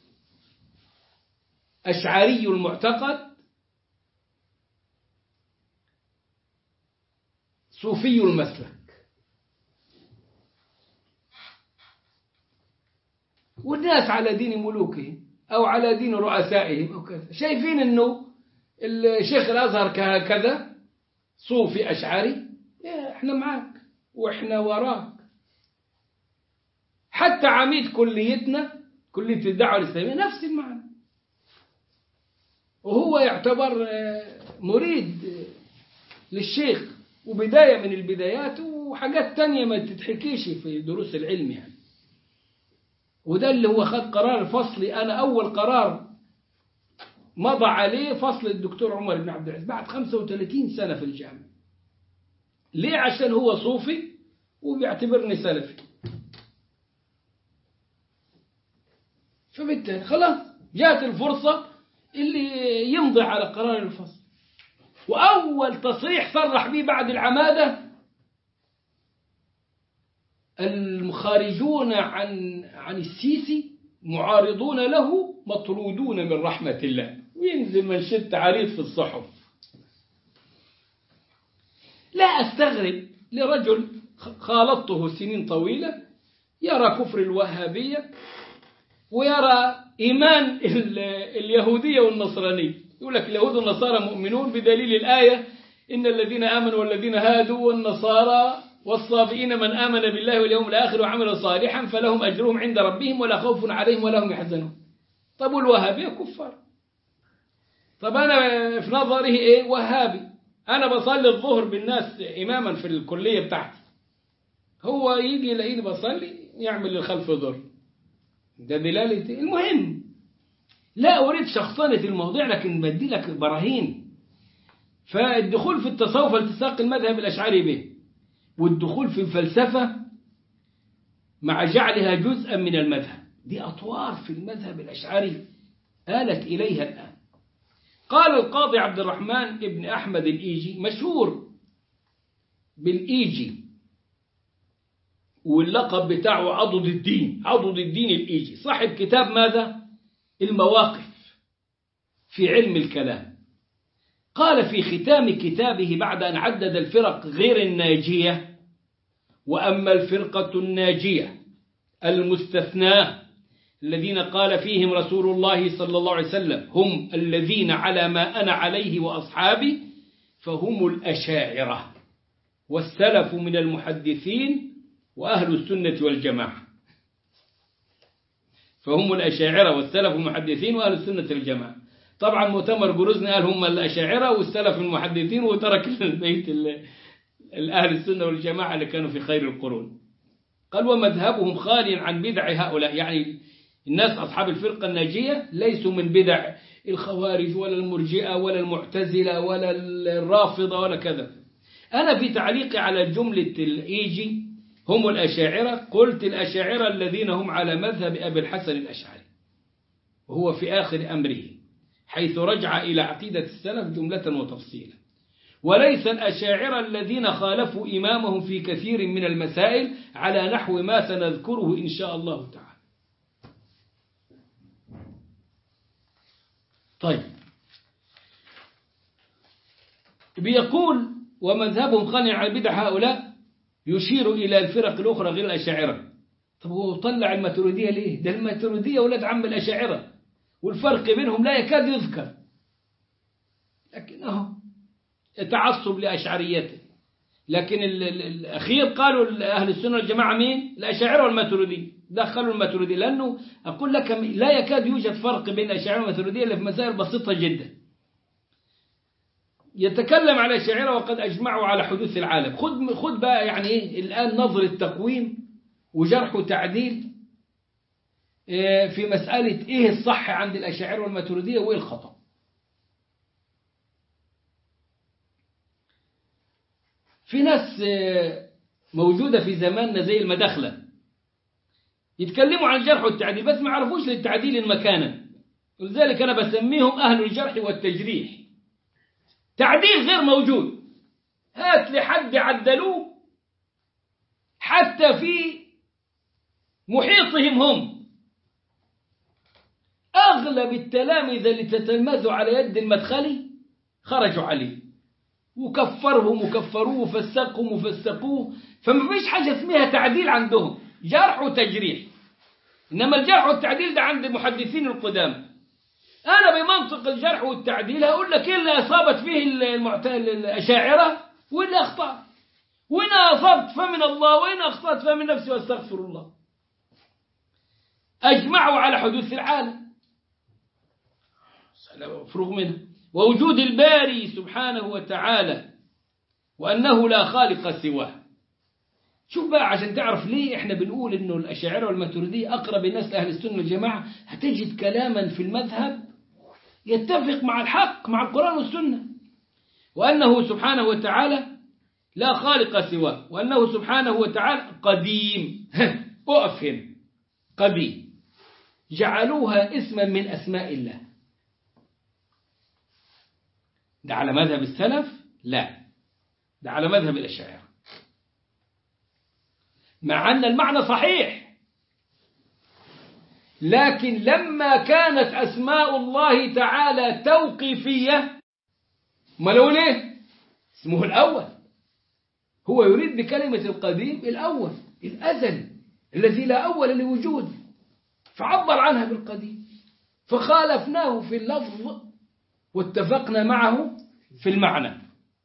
أشعري المعتقد صوفي المسلك، والناس على دين ملوكهم أو على دين رؤسائهم أو كذا، شايفين أنه الشيخ الأزهر كذا صوفي أشعري، إحنا معاك وإحنا وراك. حتى عميد كليتنا كلية الدعوة الإسلامية نفس المعنى، وهو يعتبر مريد للشيخ، وبداية من البدايات وحاجات تانية ما تتحكيش في دروس العلم يعني. وده اللي هو خد قرار فصلي، أنا أول قرار مضى عليه فصل الدكتور عمر بن عبد العزيز بعد 35 سنة في الجامعة. ليه؟ عشان هو صوفي وبيعتبرني سلفي، فبالتالي خلاص جاءت الفرصة اللي يمضي على قرار الفصل. وأول تصريح صرح به بعد العمادة: المخارجون عن السيسي معارضون له مطرودون من رحمة الله، وينزل منشد عريض في الصحف. لا أستغرب لرجل خالطته سنين طويلة يرى كفر الوهابية ويرى إيمان اليهودية والنصرانية، يقول لك اليهود والنصارى مؤمنون بدليل الآية: إن الذين آمنوا والذين هادوا والنصارى والصابئين من آمن بالله واليوم الآخر وعمل صالحا فلهم أجرهم عند ربهم ولا خوف عليهم ولا هم يحزنون. طب والوهابية كفار. طب أنا في نظره إيه؟ وهابي. أنا بصلي الظهر بالناس إماما في الكلية بتاعتي، هو يجي يلاقيني بصلي يعمل الخلف ضر، ده دلالة. المهم لا أريد شخصنة الموضوع، لكن بدي لك براهين. فالدخول في التصوف التصاق المذهب الأشعري به، والدخول في الفلسفة مع جعلها جزءا من المذهب، دي أطوار في المذهب الأشعري آلت إليها الآن. قال القاضي عبد الرحمن ابن أحمد الإيجي، مشهور بالإيجي واللقب بتاعه عضد الدين، عضد الدين الإيجي، صاحب كتاب ماذا؟ المواقف في علم الكلام. قال في ختام كتابه بعد أن عدد الفرق غير الناجية: وأما الفرقة الناجية المستثناة الذين قال فيهم رسول الله صلى الله عليه وسلم: هم الذين على ما أنا عليه وأصحابي، فهم الأشاعرة والسلف من المحدثين وأهل السنة والجماعة. فهم الأشاعرة والسلف المحدثين وأهل السنة والجماعة. طبعا مؤتمر جروزني قال هم الأشاعرة والسلف المحدثين، وترك البيت الأهل السنة والجماعة اللي كانوا في خير القرون. قال: ومذهبهم خالي عن بدع هؤلاء، يعني الناس أصحاب الفرقة الناجية ليسوا من بدع الخوارج ولا المرجئة ولا المعتزلة ولا الرافضة ولا كذا. أنا في تعليقي على جملة الإيجي هم الأشاعرة قلت: الأشاعرة الذين هم على مذهب أبي الحسن الأشعري، وهو في آخر أمره، حيث رجع إلى عقيدة السلف جملة وتفصيلا، وليس الأشاعرة الذين خالفوا إمامهم في كثير من المسائل على نحو ما سنذكره إن شاء الله تعالى. طيب، بيقول: ومذهبهم خالي عن بدع هؤلاء، يشير إلى الفرق الأخرى غير الأشاعرة. طب هو طلع الماتريدية ليه؟ ده الماتريدية ولاد عم الأشاعرة، والفرق بينهم لا يكاد يذكر، لكنه تعصب لأشعريته. لكن الأخير قالوا أهل السنة والجماعة مين؟ الأشاعرة والماتريدية، دخلوا الماتريدية، لأنه أقول لك لا يكاد يوجد فرق بين الأشاعرة والماتريدية إلا في مسائل بسيطة جدا. يتكلم على الأشاعرة وقد أجمعوا على حدوث العالم. خد بقى يعني إيه الآن نظر التقويم وجرح وتعديل في مسألة إيه الصح عند الأشاعرة والماتريدية وإيه الخطأ. في ناس موجودة في زماننا زي المداخلة يتكلموا عن الجرح والتعديل بس ما يعرفوش للتعديل مكانا، ولذلك أنا بسميهم أهل الجرح والتجريح. تعديل غير موجود، هات لي حد عدلوه حتى في محيطهم هم. أغلب التلامذة اللي تتلمذوا على يد المدخلي خرجوا عليه وكفرهم وكفروه وفسقهم وفسقوه، فما فيش حاجة اسمها تعديل عندهم، جرح وتجريح. إنما الجرح والتعديل ده عند المحدثين القدامى. أنا بمنطق الجرح والتعديل هقول لك إيه اللي أصابت فيه الأشاعرة وإيه اللي أخطأ، وإن أصبت فمن الله وإن أخطأت فمن نفسي واستغفر الله. أجمعوا على حدوث العالم مفروغ منه ووجود الباري سبحانه وتعالى وأنه لا خالق سواه. شوف بقى عشان تعرف ليه احنا بنقول انه الأشاعرة والماتريدية أقرب الناس لأهل السنة والجماعة. هتجد كلاما في المذهب يتفق مع الحق مع القرآن والسنة، وأنه سبحانه وتعالى لا خالق سواه، وأنه سبحانه وتعالى قديم. أفهم قديم جعلوها اسما من أسماء الله. ده على مذهب السلف؟ لا، ده على مذهب الأشاعرة، مع أن المعنى صحيح، لكن لما كانت أسماء الله تعالى توقيفية ما لو ليه اسمه الأول. هو يريد بكلمة القديم الأول الأزل الذي لا أول لوجود، فعبر عنها بالقديم، فخالفناه في اللفظ واتفقنا معه في المعنى.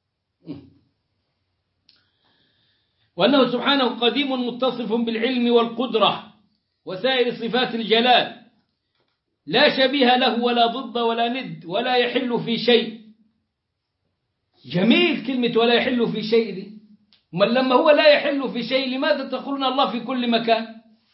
وأنه سبحانه قديم متصف بالعلم والقدرة وسائر صفات الجلال، لا شبيه له ولا ضد ولا ند ولا يحل في شيء. جميل كلمة ولا يحل في شيء دي، ما لما هو لا يحل في شيء لماذا تقولون الله في كل مكان؟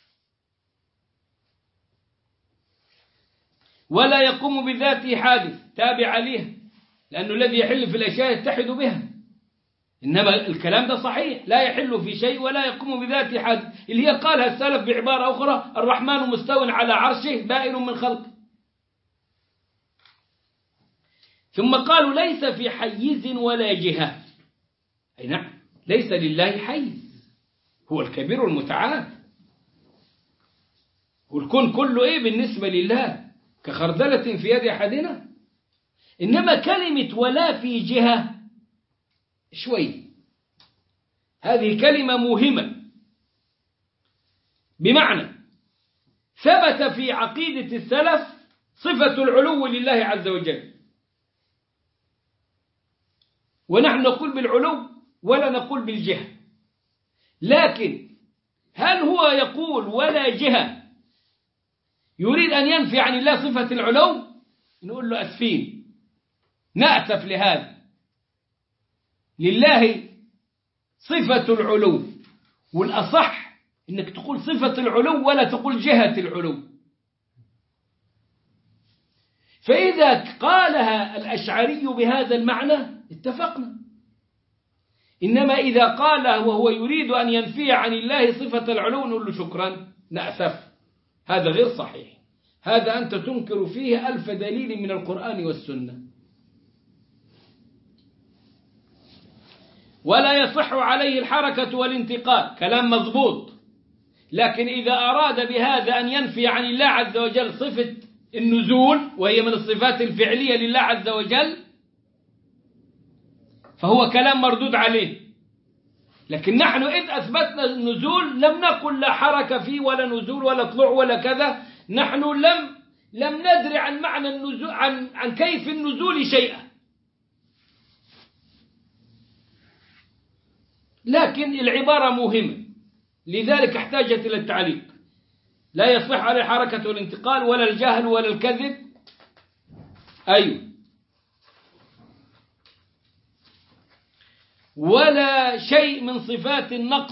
ولا يقوم بذاته حادث تابع عليه، لأنه الذي يحل في الأشياء يتحد بها. إنما الكلام ده صحيح، لا يحل في شيء ولا يقوم بذاته حادث، اللي هي قالها السلف بعبارة أخرى: الرحمن مستو على عرشه بائن من خلقه. ثم قالوا ليس في حيز ولا جهة. أي نعم، ليس لله حيز، هو الكبير المتعال، والكون كله إيه بالنسبة لله كخردلة في يد أحدنا. إنما كلمة ولا في جهة شوي، هذه كلمة مهمة، بمعنى ثبت في عقيدة السلف صفة العلو لله عز وجل، ونحن نقول بالعلو ولا نقول بالجهة. لكن هل هو يقول ولا جهة يريد أن ينفي عن الله صفة العلو؟ نقول له أسفين، نأسف لهذا. لله صفة العلو، والأصح أنك تقول صفة العلو ولا تقول جهة العلو. فإذا قالها الأشعري بهذا المعنى اتفقنا. إنما إذا قالها وهو يريد أن ينفي عن الله صفة العلو نقول له شكرا، نأسف، هذا غير صحيح، هذا أنت تنكر فيه 1000 دليل من القرآن والسنة. ولا يصح عليه الحركة والانتقال، كلام مضبوط. لكن إذا أراد بهذا أن ينفي عن الله عز وجل صفة النزول، وهي من الصفات الفعلية لله عز وجل، فهو كلام مردود عليه. لكن نحن إذ أثبتنا النزول لم نقل لا حركة فيه ولا نزول ولا طلوع ولا كذا، نحن لم ندري عن معنى النزول، عن كيف النزول شيئا. لكن العبارة مهمة، لذلك احتاجت إلى التعليق. لا يصح على الحركة والانتقال ولا الجهل ولا الكذب. أيوه، ولا شيء من صفات النقص.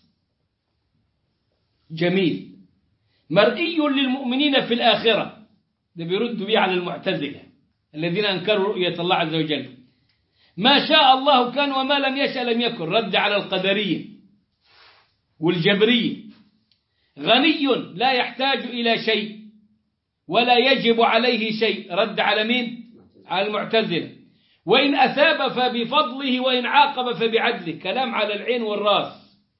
جميل. مرئي للمؤمنين في الآخرة. ده بيرد به على المعتزلة الذين أنكروا رؤية الله عز وجل. ما شاء الله كان وما لم يشأ لم يكن. رد على القدرية والجبرية. غني لا يحتاج إلى شيء ولا يجب عليه شيء. رد على مين؟ على المعتزلة. وإن أثاب فبفضله وإن عاقب فبعدله. كلام على العين والراس.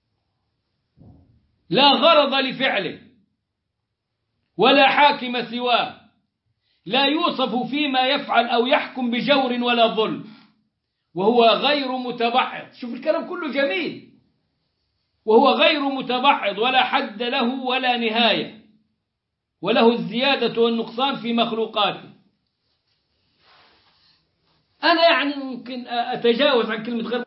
لا غرض لفعله ولا حاكم سواه. لا يوصف فيما يفعل أو يحكم بجور ولا ظلم، وهو غير متبعض. شوف الكلام كله جميل. وهو غير متبعض ولا حد له ولا نهاية، وله الزيادة والنقصان في مخلوقاته. أنا يعني ممكن أتجاوز عن كلمة غير،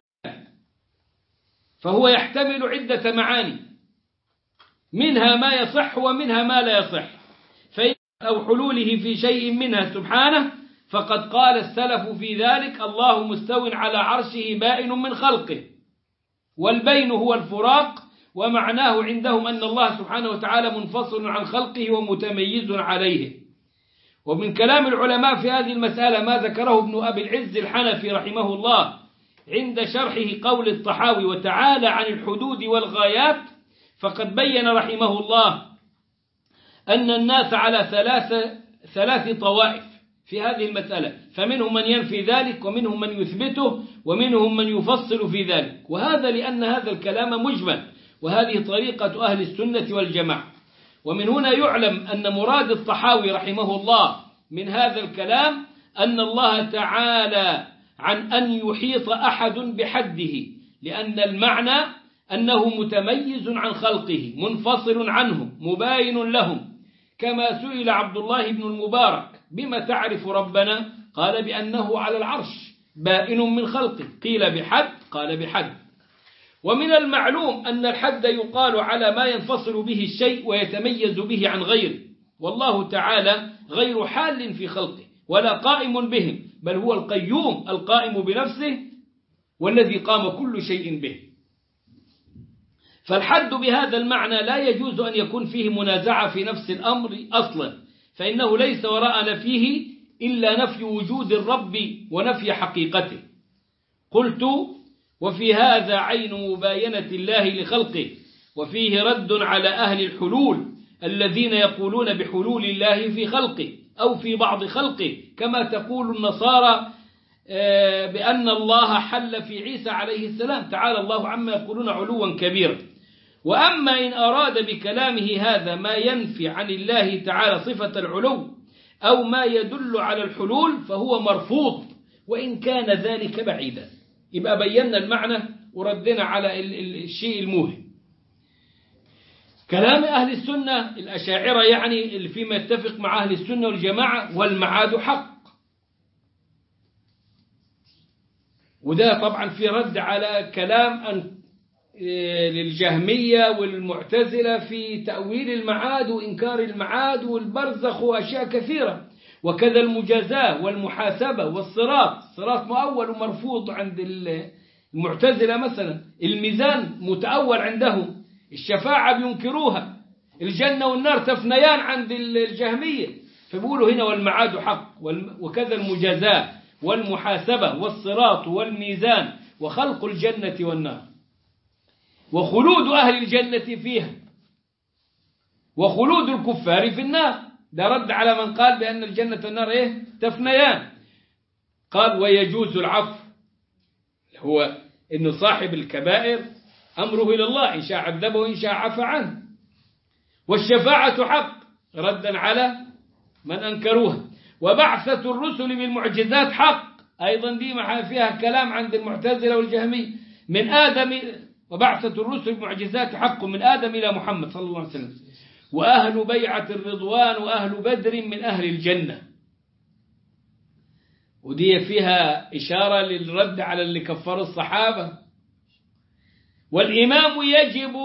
فهو يحتمل عدة معاني، منها ما يصح ومنها ما لا يصح. فإن أو حلوله في شيء منها سبحانه فقد قال السلف في ذلك: الله مستو على عرشه بائن من خلقه. والبين هو الفراق، ومعناه عندهم أن الله سبحانه وتعالى منفصل عن خلقه ومتميز عليه. ومن كلام العلماء في هذه المسألة ما ذكره ابن أبي العز الحنفي رحمه الله عند شرحه قول الطحاوي: وتعالى عن الحدود والغايات. فقد بين رحمه الله أن الناس على ثلاث طوائف في هذه المسألة، فمنهم من ينفي ذلك ومنهم من يثبته ومنهم من يفصل في ذلك. وهذا لأن هذا الكلام مجمل، وهذه طريقة أهل السنة والجماعة. ومن هنا يعلم أن مراد الطحاوي رحمه الله من هذا الكلام أن الله تعالى عن أن يحيط أحد بحده، لأن المعنى أنه متميز عن خلقه منفصل عنهم مباين لهم. كما سئل عبد الله بن المبارك: بما تعرف ربنا؟ قال: بأنه على العرش بائن من خلقه. قيل: بحد؟ قال: بحد. ومن المعلوم أن الحد يقال على ما ينفصل به الشيء ويتميز به عن غيره، والله تعالى غير حال في خلقه ولا قائم بهم، بل هو القيوم القائم بنفسه والذي قام كل شيء به. فالحد بهذا المعنى لا يجوز أن يكون فيه منازعة في نفس الأمر أصلا، فإنه ليس وراء نفيه إلا نفي وجود الرب ونفي حقيقته. قلت: وفي هذا عين مباينة الله لخلقه، وفيه رد على أهل الحلول الذين يقولون بحلول الله في خلقه أو في بعض خلقه، كما تقول النصارى بأن الله حل في عيسى عليه السلام. تعالى الله عما يقولون علوا كبيرا. وأما إن أراد بكلامه هذا ما ينفي عن الله تعالى صفة العلو أو ما يدل على الحلول فهو مرفوض، وإن كان ذلك بعيدا. يبقى بينا المعنى وردنا على الشيء الموهم. كلام أهل السنة الأشاعرة يعني اللي فيما يتفق مع أهل السنة والجماعة: والمعاد حق. وده طبعا في رد على كلام للجهمية والمعتزلة في تأويل المعاد وإنكار المعاد والبرزخ وأشياء كثيرة. وكذا المجازاة والمحاسبة والصراط. الصراط مؤول ومرفوض عند المعتزلة مثلا. الميزان متأول عندهم. الشفاعة بينكروها. الجنة والنار تفنيان عند الجهمية، فبيقولوا هنا والمعاد حق. وكذا المجازاة والمحاسبة والصراط والميزان وخلق الجنة والنار وخلود أهل الجنة فيها وخلود الكفار في النار. ده رد على من قال بأن الجنة والنار تفنيان. قال: ويجوز العفو، هو إن صاحب الكبائر أمره إلى الله، إن شاء عذبه وإن شاء عفى عنه. والشفاعة حق، ردا على من أنكروها. وبعثة الرسل بالمعجزات حق، أيضا دي فيها كلام عند المعتزلة والجهمية. من آدم، وبعثة الرسل بالمعجزات حق من آدم إلى محمد صلى الله عليه وسلم. وأهل بيعة الرضوان وأهل بدر من أهل الجنة. ودي فيها إشارة للرد على اللي كفروا الصحابة. والإمام يجب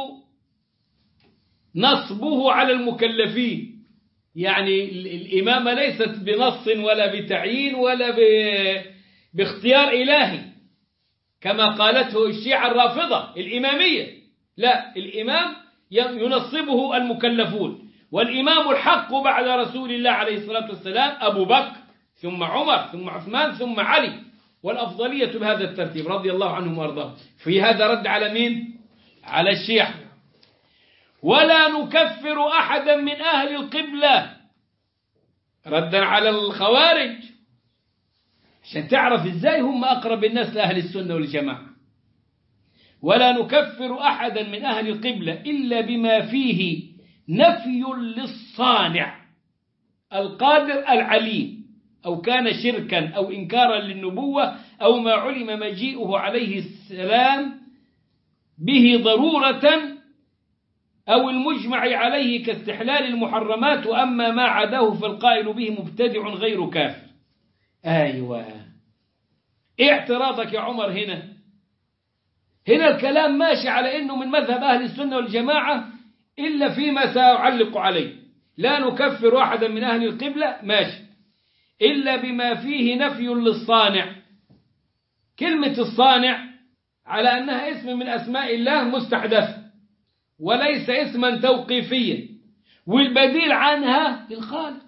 نصبه على المكلفين، يعني الإمامة ليست بنص ولا بتعيين ولا باختيار إلهي، كما قالته الشيعة الرافضة الإمامية. لا، الإمام ينصبه المكلفون، والإمام الحق بعد رسول الله عليه الصلاة والسلام أبو بكر ثم عمر ثم عثمان ثم علي، والأفضلية بهذا الترتيب رضي الله عنهم وارضاهم. في هذا رد على مين؟ على الشيعة. ولا نكفر أحدا من أهل القبلة، ردا على الخوارج، عشان تعرف ازاي هم أقرب الناس لأهل السنة والجماعة. ولا نكفر أحدا من أهل القبلة إلا بما فيه نفي للصانع القادر العليم، أو كان شركا أو إنكارا للنبوة، أو ما علم مجيئه عليه السلام به ضرورة، أو المجمع عليه كاستحلال المحرمات. وأما ما عداه فالقائل به مبتدع غير كافر. أيوة، إيه اعتراضك يا عمر هنا؟ هنا الكلام ماشي على أنه من مذهب أهل السنة والجماعة إلا فيما سأعلق عليه. لا نكفر أحدا من أهل القبلة ماشي إلا بما فيه نفي للصانع. كلمة الصانع على أنها اسم من أسماء الله مستحدث وليس اسما توقيفيا، والبديل عنها الخالق.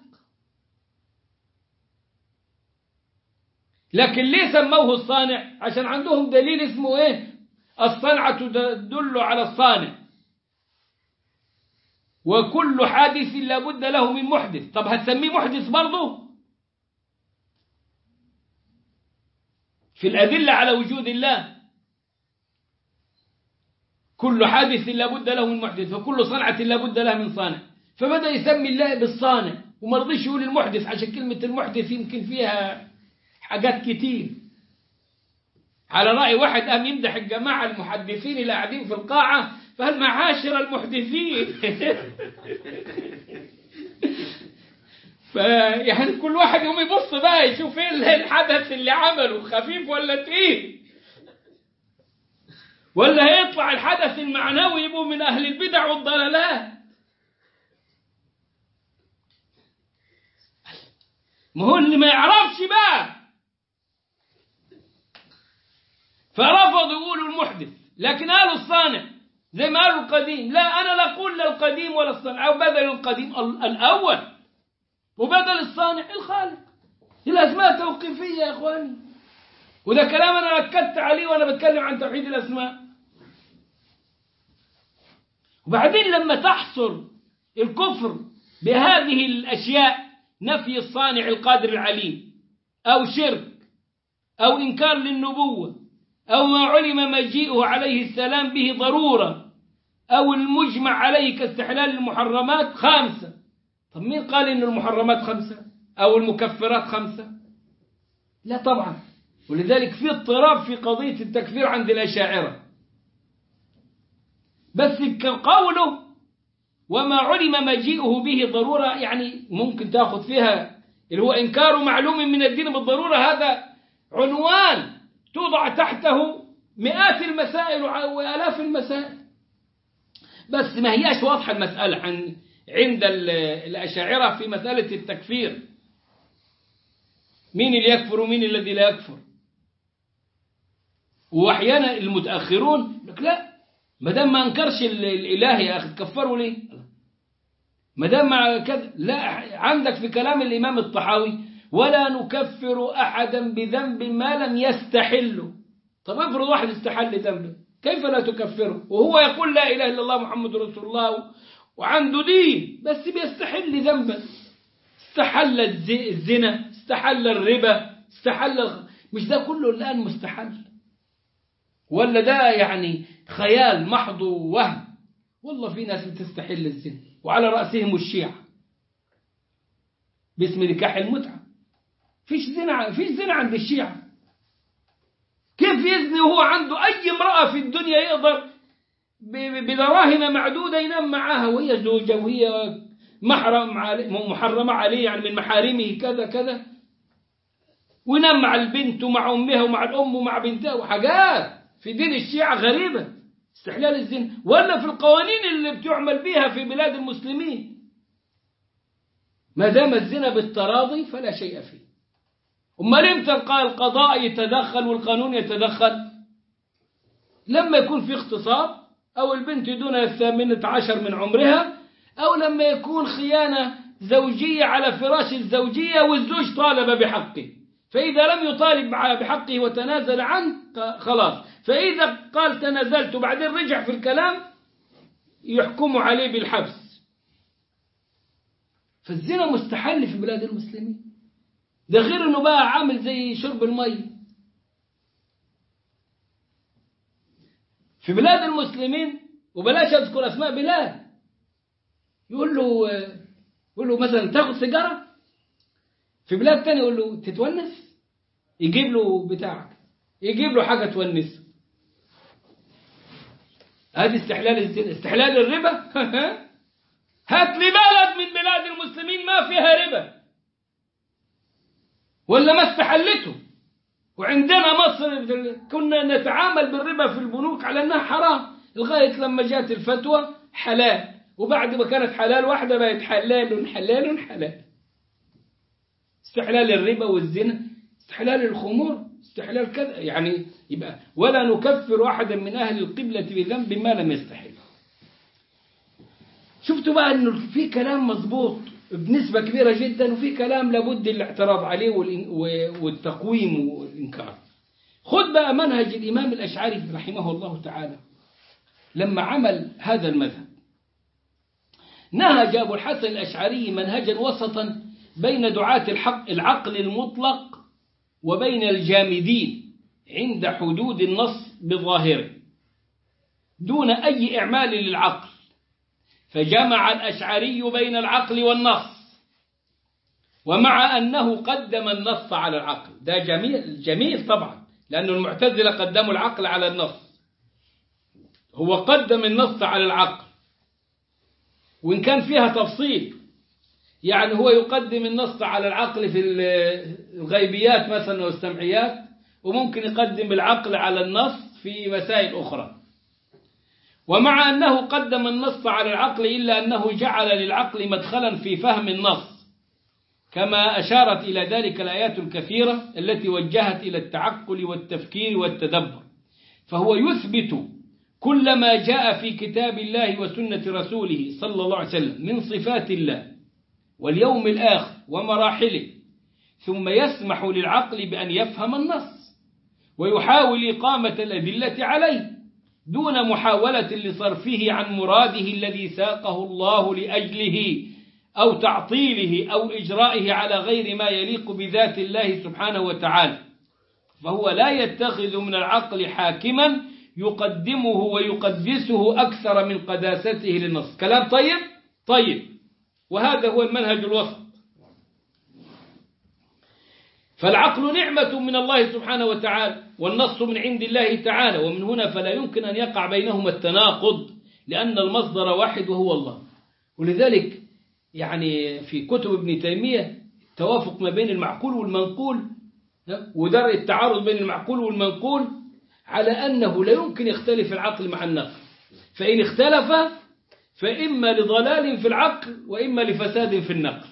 لكن ليه سموه الصانع؟ عشان عندهم دليل اسمه ايه؟ الصنعة تدل على الصانع، وكل حادث لابد له من محدث. طب هتسميه محدث برضه؟ في الأدلة على وجود الله كل حادث لابد له من محدث، وكل صنعة لابد لها من صانع، فبدأ يسمي الله بالصانع وما رضيش يقول المحدث، عشان كلمة المحدث يمكن فيها حاجات كتير. على رأي واحد قام يمدح الجماعة المحدثين اللي قاعدين في القاعة، فقال معاشر المحدثين. يعني كل واحد يقوم يبص بقى يشوف ايه الحدث اللي عمله، خفيف ولا تقيل، ولا هيطلع الحدث المعنوي يبقوا من أهل البدع والضلالات. ما هو اللي ما يعرفش بقى، فرفضوا يقولوا المحدث، لكن قالوا الصانع زي ما قالوا القديم. لا، أنا لا أقول لا القديم ولا الصانع، أو بدل القديم الأول وبدل الصانع الخالق. الأسماء توقيفية يا إخواني، وده كلام أنا ركزت عليه وأنا بتكلم عن توحيد الأسماء. وبعدين لما تحصر الكفر بهذه الأشياء، نفي الصانع القادر العليم، أو شرك، أو إنكار للنبوة، أو ما علم مجيئه عليه السلام به ضرورة، أو المجمع عليه كاستحلال المحرمات 5. طب مين قال إن المحرمات 5 أو المكفرات 5؟ لا طبعا. ولذلك في اضطراب في قضية التكفير عند الأشاعرة. بس قوله وما علم مجيئه به ضرورة، يعني ممكن تأخذ فيها اللي هو إنكار معلوم من الدين بالضرورة، هذا عنوان توضع تحته مئات المسائل وآلاف المسائل. بس ما هياش واضحة المسألة عند الأشاعرة في مسألة التكفير، مين اللي يكفر ومين الذي لا يكفر. وأحيانا المتأخرون لك لا، ما دام ما انكرش الإله يا أخي تكفروا ليه؟ ما دام مع كذا. لا، عندك في كلام الإمام الطحاوي ولا نكفر أحدا بذنب ما لم يستحله. طب افرض واحد استحل ذنبه، كيف لا تكفره وهو يقول لا إله إلا الله محمد رسول الله وعنده دين، بس بيستحل ذنبا؟ استحل الزنا، استحل الربا، استحل مش ده كله الآن مستحل؟ ولا ده يعني خيال محض وهم؟ والله في ناس بتستحل الزنا، وعلى رأسهم الشيعة باسم نكاح المتعة. فيش زنا عند الشيعة. كيف يزني وهو عنده أي امرأة في الدنيا يقدر بدراهم معدودة ينام معها وهي زوجة وهي محرمة عليه، يعني من محارمه كذا كذا، وينام مع البنت ومع أمها ومع الأم ومع بنتها، وحاجات في دين الشيعة غريبة، استحلال الزنا. ولا في القوانين اللي بتعمل بها في بلاد المسلمين، ما دام الزنا بالتراضي فلا شيء فيه. أمال امتى القضاء يتدخل والقانون يتدخل؟ لما يكون في اغتصاب، أو البنت دون 18 من عمرها، أو لما يكون خيانة زوجية على فراش الزوجية والزوج طالب بحقه، فإذا لم يطالب بحقه وتنازل عنه خلاص، فإذا قال تنازلت وبعدين رجع في الكلام يحكم عليه بالحبس. فالزنا مستحل في بلاد المسلمين، ده غير أنه بقى عامل زي شرب المي. في بلاد المسلمين، وبلاش أذكر أسماء بلاد، يقول له مثلا تاخد سيجارة، في بلاد تانية يقول له تتونس، يجيب له بتاعك، يجيب له حاجة تونسه. هذه استحلال الزنا. استحلال الربا هات لي بلد من بلاد المسلمين ما فيها ربا ولا ما استحلته. وعندنا مصر كنا نتعامل بالربا في البنوك على أنها حرام، لغاية لما جات الفتوى حلال، وبعد ما كانت حلال واحدة بقت حلال حلال حلال. استحلال الربا والزنا، استحلال الخمور، استحلال كذا، يعني يبقى ولا نكفر أحدا من أهل القبلة بذنب ما لم يستحل. شفتوا بقى أنه في كلام مضبوط بنسبة كبيرة جدا، وفي كلام لابد الاعتراض عليه والتقويم والإنكار. خذ بقى منهج الإمام الأشعري رحمه الله تعالى لما عمل هذا المذهب. نهج أبو الحسن الأشعري منهجا وسطا بين دعاة العقل المطلق وبين الجامدين عند حدود النص بظاهره دون أي إعمال للعقل، فجمع الأشعري بين العقل والنص، ومع أنه قدم النص على العقل. ده جميل طبعا، لأن المعتزلة قدموا العقل على النص، هو قدم النص على العقل، وإن كان فيها تفصيل، يعني هو يقدم النص على العقل في الغيبيات مثلا والسمعيات، وممكن يقدم العقل على النص في مسائل أخرى. ومع أنه قدم النص على العقل إلا أنه جعل للعقل مدخلا في فهم النص، كما أشارت إلى ذلك الآيات الكثيرة التي وجهت إلى التعقل والتفكير والتدبر. فهو يثبت كل ما جاء في كتاب الله وسنة رسوله صلى الله عليه وسلم من صفات الله واليوم الآخر ومراحله، ثم يسمح للعقل بأن يفهم النص ويحاول إقامة الأدلة عليه دون محاولة لصرفه عن مراده الذي ساقه الله لأجله، أو تعطيله أو إجرائه على غير ما يليق بذات الله سبحانه وتعالى. فهو لا يتخذ من العقل حاكما يقدمه ويقدسه أكثر من قداسته للنص. كلام طيب، وهذا هو المنهج الوسط. فالعقل نعمة من الله سبحانه وتعالى، والنص من عند الله تعالى، ومن هنا فلا يمكن أن يقع بينهما التناقض، لأن المصدر واحد وهو الله. ولذلك يعني في كتب ابن تيمية توافق ما بين المعقول والمنقول، ودرء التعارض بين المعقول والمنقول، على أنه لا يمكن يختلف العقل مع النقل، فإن اختلف فإما لضلال في العقل وإما لفساد في النقل.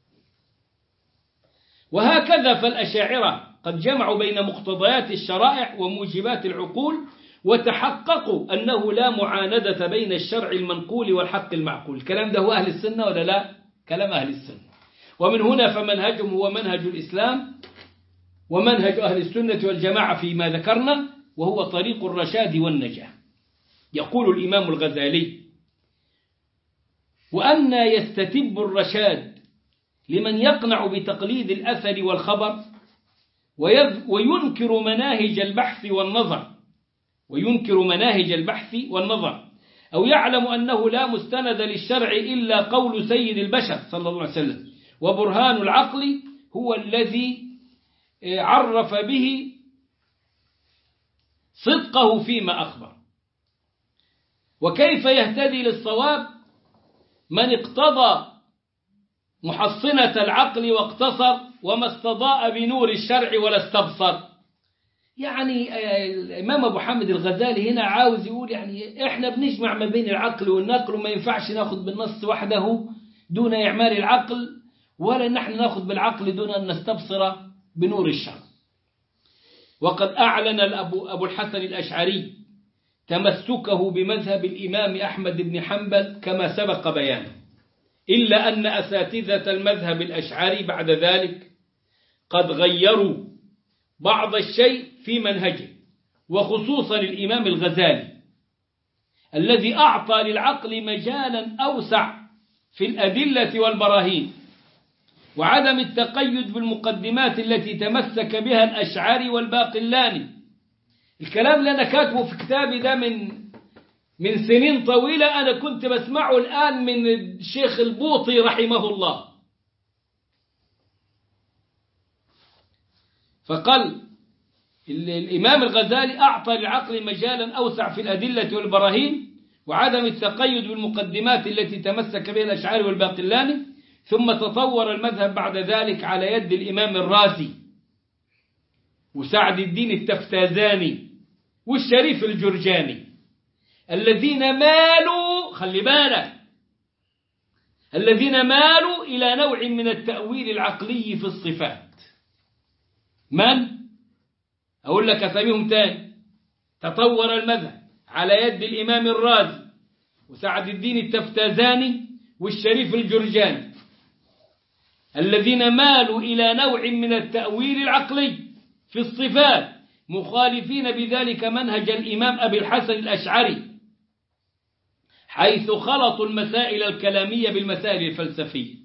وهكذا فالأشاعرة قد جمعوا بين مقتضيات الشرائع وموجبات العقول، وتحققوا أنه لا معاندة بين الشرع المنقول والحق المعقول. الكلام ده هو أهل السنة ولا لا؟ كلام أهل السنة. ومن هنا فمنهجهم هو منهج الإسلام ومنهج أهل السنة والجماعة فيما ذكرنا، وهو طريق الرشاد والنجاة. يقول الإمام الغزالي: وأن يستتب الرشاد لمن يقنع بتقليد الأثر والخبر وينكر مناهج البحث والنظر، أو يعلم أنه لا مستند للشرع إلا قول سيد البشر صلى الله عليه وسلم، وبرهان العقل هو الذي عرف به صدقه فيما أخبر. وكيف يهتدي للصواب من اقتضى محصنة العقل واقتصر وما استضاء بنور الشرع ولا استبصر. يعني الإمام أبو حامد الغزالي هنا عاوز يقول يعني إحنا بنجمع ما بين العقل والنقل، وما ينفعش ناخذ بالنص وحده دون إعمال العقل، ولا نحن ناخذ بالعقل دون أن نستبصر بنور الشرع. وقد أعلن أبو الحسن الأشعري تمسكه بمذهب الإمام أحمد بن حنبل كما سبق بيانه، إلا أن أساتذة المذهب الأشعري بعد ذلك قد غيروا بعض الشيء في منهجه، وخصوصا الإمام الغزالي الذي أعطى للعقل مجالا أوسع في الأدلة والبراهين، وعدم التقيد بالمقدمات التي تمسك بها الأشعري والباقلاني. الكلام اللي أنا كاتبه في كتابي ده من سنين طويلة، أنا كنت بسمعه الآن من الشيخ البوطي رحمه الله. فقال الإمام الغزالي أعطى للعقل مجالا أوسع في الأدلة والبراهين، وعدم التقيد بالمقدمات التي تمسك بها الأشعري والباقلاني، ثم تطور المذهب بعد ذلك على يد الإمام الرازي وسعد الدين التفتازاني والشريف الجرجاني، الذين مالوا، خلي بالك، الذين مالوا إلى نوع من التأويل العقلي في الصفات. من؟ أقول لك أساميهم تاني. تطور المذهب على يد الإمام الرازي وسعد الدين التفتازاني والشريف الجرجاني، الذين مالوا إلى نوع من التأويل العقلي في الصفات، مخالفين بذلك منهج الإمام أبي الحسن الأشعري، حيث خلطوا المسائل الكلامية بالمسائل الفلسفية.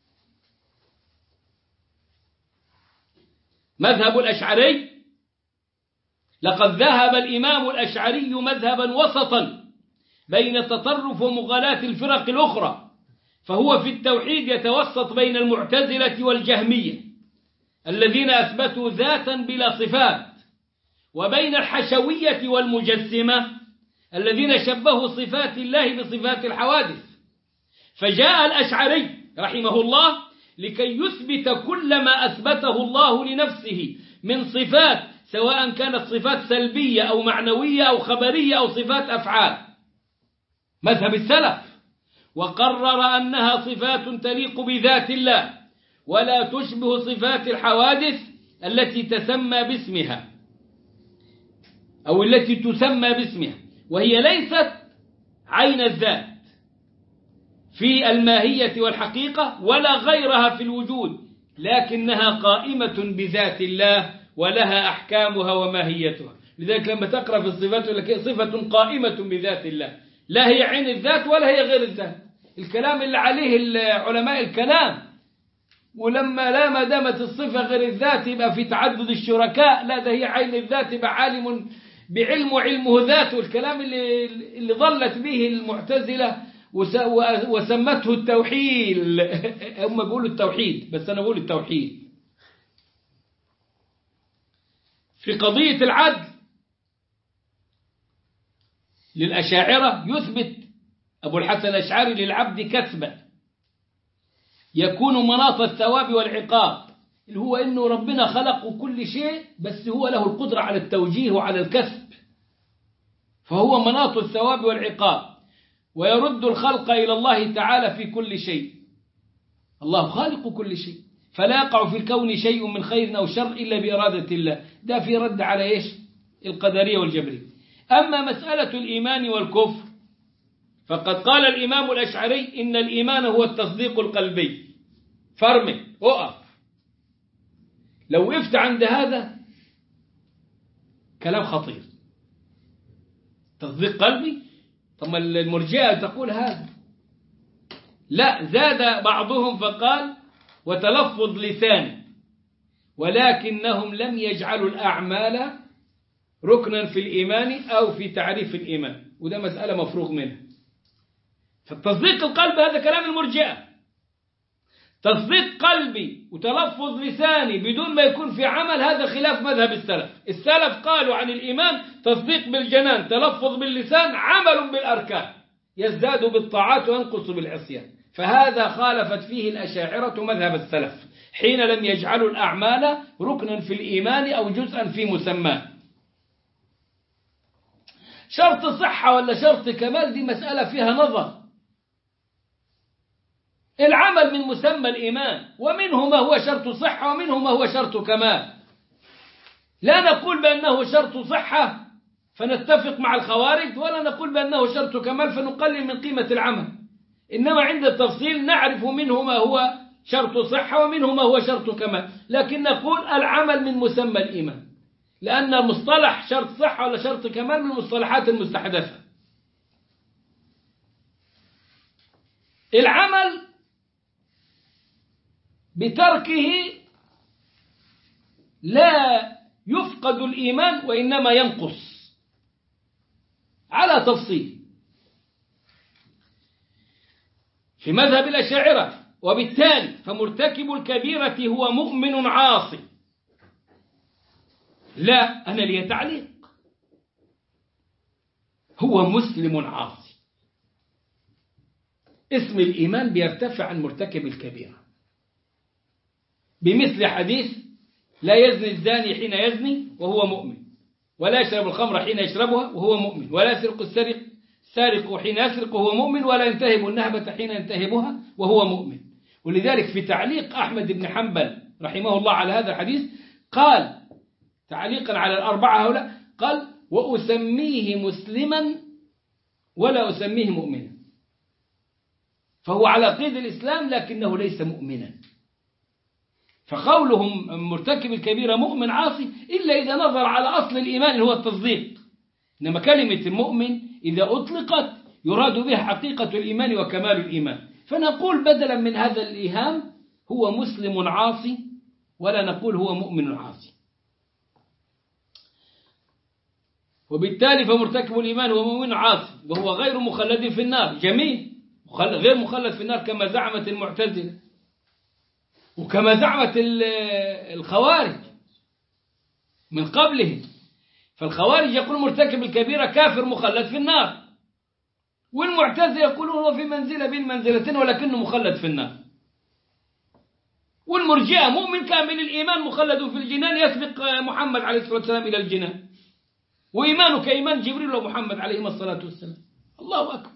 مذهب الأشعري، لقد ذهب الإمام الأشعري مذهبا وسطا بين التطرف ومغالاة الفرق الأخرى، فهو في التوحيد يتوسط بين المعتزلة والجهمية الذين أثبتوا ذاتا بلا صفات، وبين الحشوية والمجسمة الذين شبهوا صفات الله بصفات الحوادث. فجاء الأشعري رحمه الله لكي يثبت كل ما أثبته الله لنفسه من صفات، سواء كانت صفات سلبية أو معنوية أو خبرية أو صفات أفعال، مذهب السلف، وقرر أنها صفات تليق بذات الله ولا تشبه صفات الحوادث التي تسمى باسمها أو التي تسمى باسمها، وهي ليست عين الذات في الماهية والحقيقة ولا غيرها في الوجود، لكنها قائمة بذات الله ولها أحكامها وماهيتها. لذلك لما تقرأ في الصفات لك صفة قائمة بذات الله، لا هي عين الذات ولا هي غير الذات. الكلام اللي عليه علماء الكلام، ولما لا ما دامت الصفة غير الذات يبقى في تعدد الشركاء، لا ده هي عين الذات يبقى عالم علمه ذاته. الكلام اللي ضلت به المعتزلة وسمته التوحيد. هم بيقولوا التوحيد بس أنا بقول التوحيد. في قضية العدل للأشاعرة يثبت أبو الحسن الأشعري للعبد كسبا يكون مناط الثواب والعقاب، اللي هو إنه ربنا خلق كل شيء بس هو له القدرة على التوجيه وعلى الكسب، فهو مناط الثواب والعقاب، ويرد الخلق إلى الله تعالى في كل شيء. الله خالق كل شيء، فلا يقع في الكون شيء من خير أو شر إلا بإرادة الله. ده في رد على إيش؟ القدرية والجبرية. أما مسألة الإيمان والكفر فقد قال الإمام الأشعري إن الإيمان هو التصديق القلبي. فرمي أقف، لو وقفت عند هذا كلام خطير. تصديق قلبي؟ طب المرجئة تقول هذا. لا، زاد بعضهم فقال وتلفظ لسان، ولكنهم لم يجعلوا الأعمال ركنا في الإيمان أو في تعريف الإيمان، وده مسألة مفروغ منها. فالتصديق القلب هذا كلام المرجئة. تصديق قلبي وتلفظ لساني بدون ما يكون في عمل، هذا خلاف مذهب السلف. السلف قالوا عن الإيمان تصديق بالجنان، تلفظ باللسان، عمل بالأركان، يزداد بالطاعات وينقص بالعصيان. فهذا خالفت فيه الأشاعرة مذهب السلف حين لم يجعلوا الأعمال ركنا في الإيمان أو جزءا في مسماه. شرط صحة ولا شرط كمال دي مسألة فيها نظر. العمل من مسمى الإيمان، ومنه ما هو شرط صحة ومنه ما هو شرط كمال. لا نقول بأنه شرط صحة فنتفق مع الخوارج ولا نقول بأنه شرط كمال فنقلل من قيمة العمل. إنما عند التفصيل نعرف منه ما هو شرط صحة ومنه ما هو شرط كمال، لكن نقول العمل من مسمى الإيمان، لأن مصطلح شرط صحة ولا شرط كمال من المصطلحات المستحدثة. العمل بتركه لا يفقد الإيمان وإنما ينقص على تفصيل في مذهب الأشاعرة، وبالتالي فمرتكب الكبيرة هو مؤمن عاصي. لا، أنا لي تعليق، هو مسلم عاصي. اسم الإيمان بيرتفع عن مرتكب الكبيرة، بمثل حديث لا يزني الزاني حين يزني وهو مؤمن، ولا يشرب الخمر حين يشربها وهو مؤمن، ولا يسرق السارق حين يسرق وهو مؤمن، ولا ينتهب النهبة حين ينتهبها وهو مؤمن. ولذلك في تعليق أحمد بن حنبل رحمه الله على هذا الحديث قال تعليقا على الأربعة هؤلاء، قال وأسميه مسلما ولا أسميه مؤمنا، فهو على قيد الإسلام لكنه ليس مؤمنا. فقولهم مرتكب الكبيرة مؤمن عاصي إلا إذا نظر على أصل الإيمان اللي هو التصديق، إنما كلمة المؤمن إذا أطلقت يراد بها حقيقة الإيمان وكمال الإيمان. فنقول بدلا من هذا الإيهام هو مسلم عاصي، ولا نقول هو مؤمن عاصي. وبالتالي فمرتكب الإيمان هو مؤمن عاصي وهو غير مخلد في النار. جميل، غير مخلد في النار كما زعمت المعتزلة وكما زعمت الخوارج من قبلهم. فالخوارج يقول مرتكب الكبيرة كافر مخلد في النار، والمعتزلة يقولون هو في منزلة بين منزلتين ولكنه مخلد في النار، والمرجئة مؤمن كامل الإيمان مخلد في الجنان يسبق محمد عليه الصلاة والسلام إلى الجنان، وإيمانه كإيمان جبريل ومحمد عليه الصلاة والسلام. الله أكبر.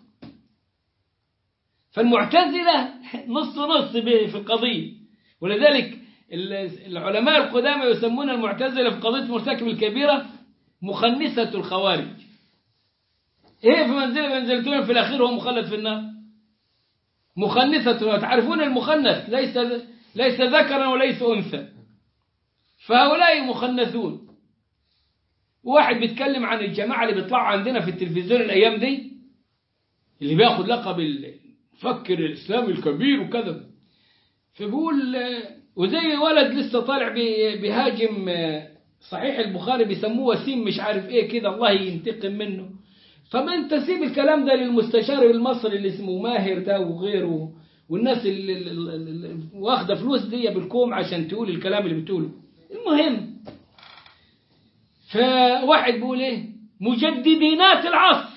فالمعتزلة نص نص في القضية، ولذلك العلماء القدامى يسمون المعتزلة في قضية مرتكب الكبيرة مخنثة الخوارج. إيه في منزلتين في الأخير هو مخلد في النار، مخنثة. تعرفون المخنث ليس ذكرا وليس أنثى، فهؤلاء مخنثون. واحد بيتكلم عن الجماعة اللي بيطلعوا عندنا في التلفزيون الأيام دي اللي بياخد لقب الفكر الإسلامي الكبير وكذا، فبيقول وزي ولد لسه طالع بيهاجم صحيح البخاري بيسموه وسيم مش عارف ايه كده، الله ينتقم منه. فما انت سيب الكلام ده للمستشار المصري اللي اسمه ماهر ده وغيره، والناس اللي واخده فلوس دي بالكوم عشان تقول الكلام اللي بتقوله. المهم فواحد بيقول ايه مجددينات العصر،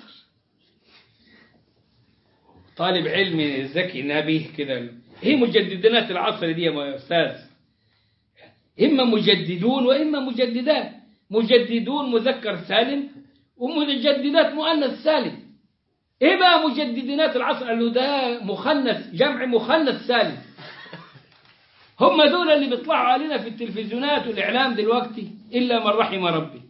طالب علم ذكي نبيه كده، ايه مجددينات العصر دي يا استاذ؟ اما مجددون واما مجددات. مجددون مذكر سالم ومجددات مؤنث سالم. ايه بقى مجددينات العصر؟ قال له ده مخنث، جمع مخنث سالم. هم دول اللي بيطلعوا علينا في التلفزيونات والاعلام دلوقتي الا من رحم ربي.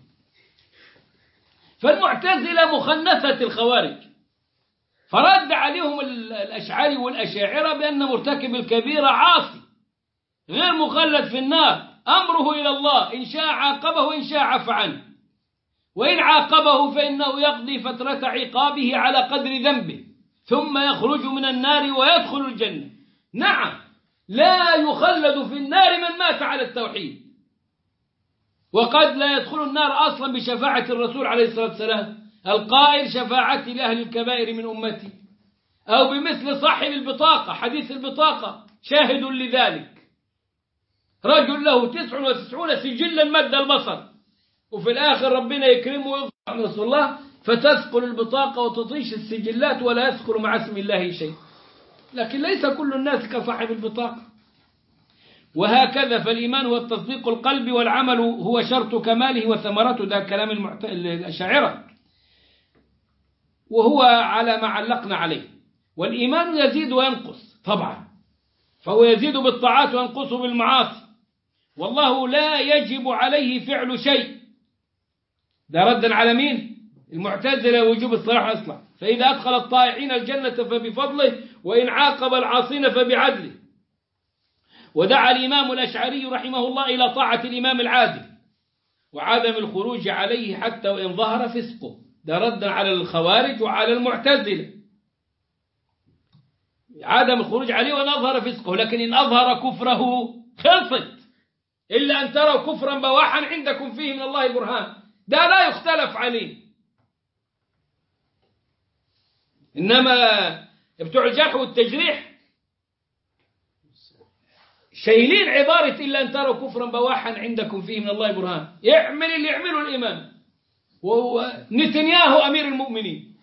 فالمعتزلة مخنثة الخوارج، فرد عليهم الأشعري والأشاعرة بأن مرتكب الكبيرة عاصي غير مخلد في النار، أمره إلى الله، إن شاء عاقبه وإن شاء عفى عنه، وإن عاقبه فإنه يقضي فترة عقابه على قدر ذنبه ثم يخرج من النار ويدخل الجنة. نعم، لا يخلد في النار من مات على التوحيد، وقد لا يدخل النار أصلا بشفاعة الرسول عليه الصلاة والسلام القائل شفاعتي لأهل الكبائر من أمتي، أو بمثل صاحب البطاقة، حديث البطاقة شاهد لذلك، رجل له 99 سجلا مد البصر، وفي الآخر ربنا يكرمه ويغفر رسول الله فتثقل البطاقة وتطيش السجلات ولا يثقل مع اسم الله شيء. لكن ليس كل الناس كصاحب البطاقة. وهكذا فالإيمان هو التصديق القلبي، والعمل هو شرط كماله وثمرته. ده كلام الأشاعرة، وهو على ما علقنا عليه. والإيمان يزيد وينقص طبعا، فهو يزيد بالطاعات وينقص بالمعاصي، والله لا يجب عليه فعل شيء. ده ردا على مين؟ المعتزلة وجوب الصلاح أصلح، فإذا أدخل الطائعين الجنة فبفضله، وإن عاقب العاصين فبعدله. ودعا الإمام الأشعري رحمه الله إلى طاعة الإمام العادل وعدم الخروج عليه حتى وإن ظهر فسقه، ده ردا على الخوارج وعلى المعتزلة، عدم الخروج عليه وإن أظهر فسقه، لكن إن أظهر كفره خلصت، إلا أن تروا كفرا بواحا عندكم فيه من الله برهان، ده لا يختلف عليه. إنما بتوع الجرح والتجريح شايلين عبارة إلا أن تروا كفرا بواحا عندكم فيه من الله برهان، يعمل اللي يعمله الإمام ونتنياهو أمير المؤمنين.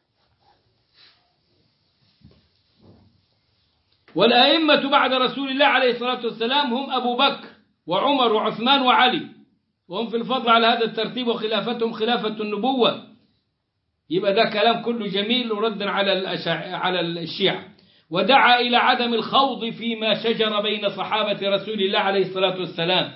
والأئمة بعد رسول الله عليه الصلاة والسلام هم أبو بكر وعمر وعثمان وعلي، وهم في الفضل على هذا الترتيب، وخلافتهم خلافة النبوة. يبقى ده كلام كله جميل وردا على الشيعة. ودعا إلى عدم الخوض فيما شجر بين صحابة رسول الله عليه الصلاة والسلام،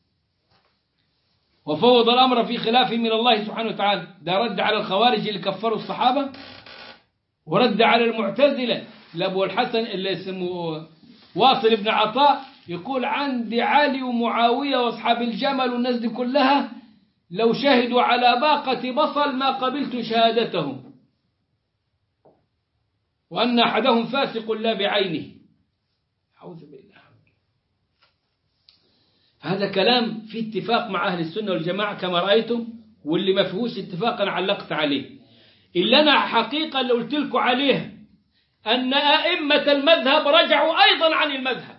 وفوض الأمر في خلافه من الله سبحانه وتعالى. ده رد على الخوارج اللي كفروا الصحابة، ورد على المعتزلة لأبو الحسن اللي اسمه واصل بن عطاء، يقول عندي علي ومعاوية وأصحاب الجمل والناس دي كلها لو شهدوا على باقة بصل ما قبلت شهادتهم، وأن أحدهم فاسق لا بعينه. أعوذ بالله. هذا كلام في اتفاق مع أهل السنة والجماعة كما رأيتم، واللي ما فيهوش اتفاق أنا علقت عليه. إلا أنا حقيقة اللي قلت لكم عليها أن أئمة المذهب رجعوا أيضا عن المذهب.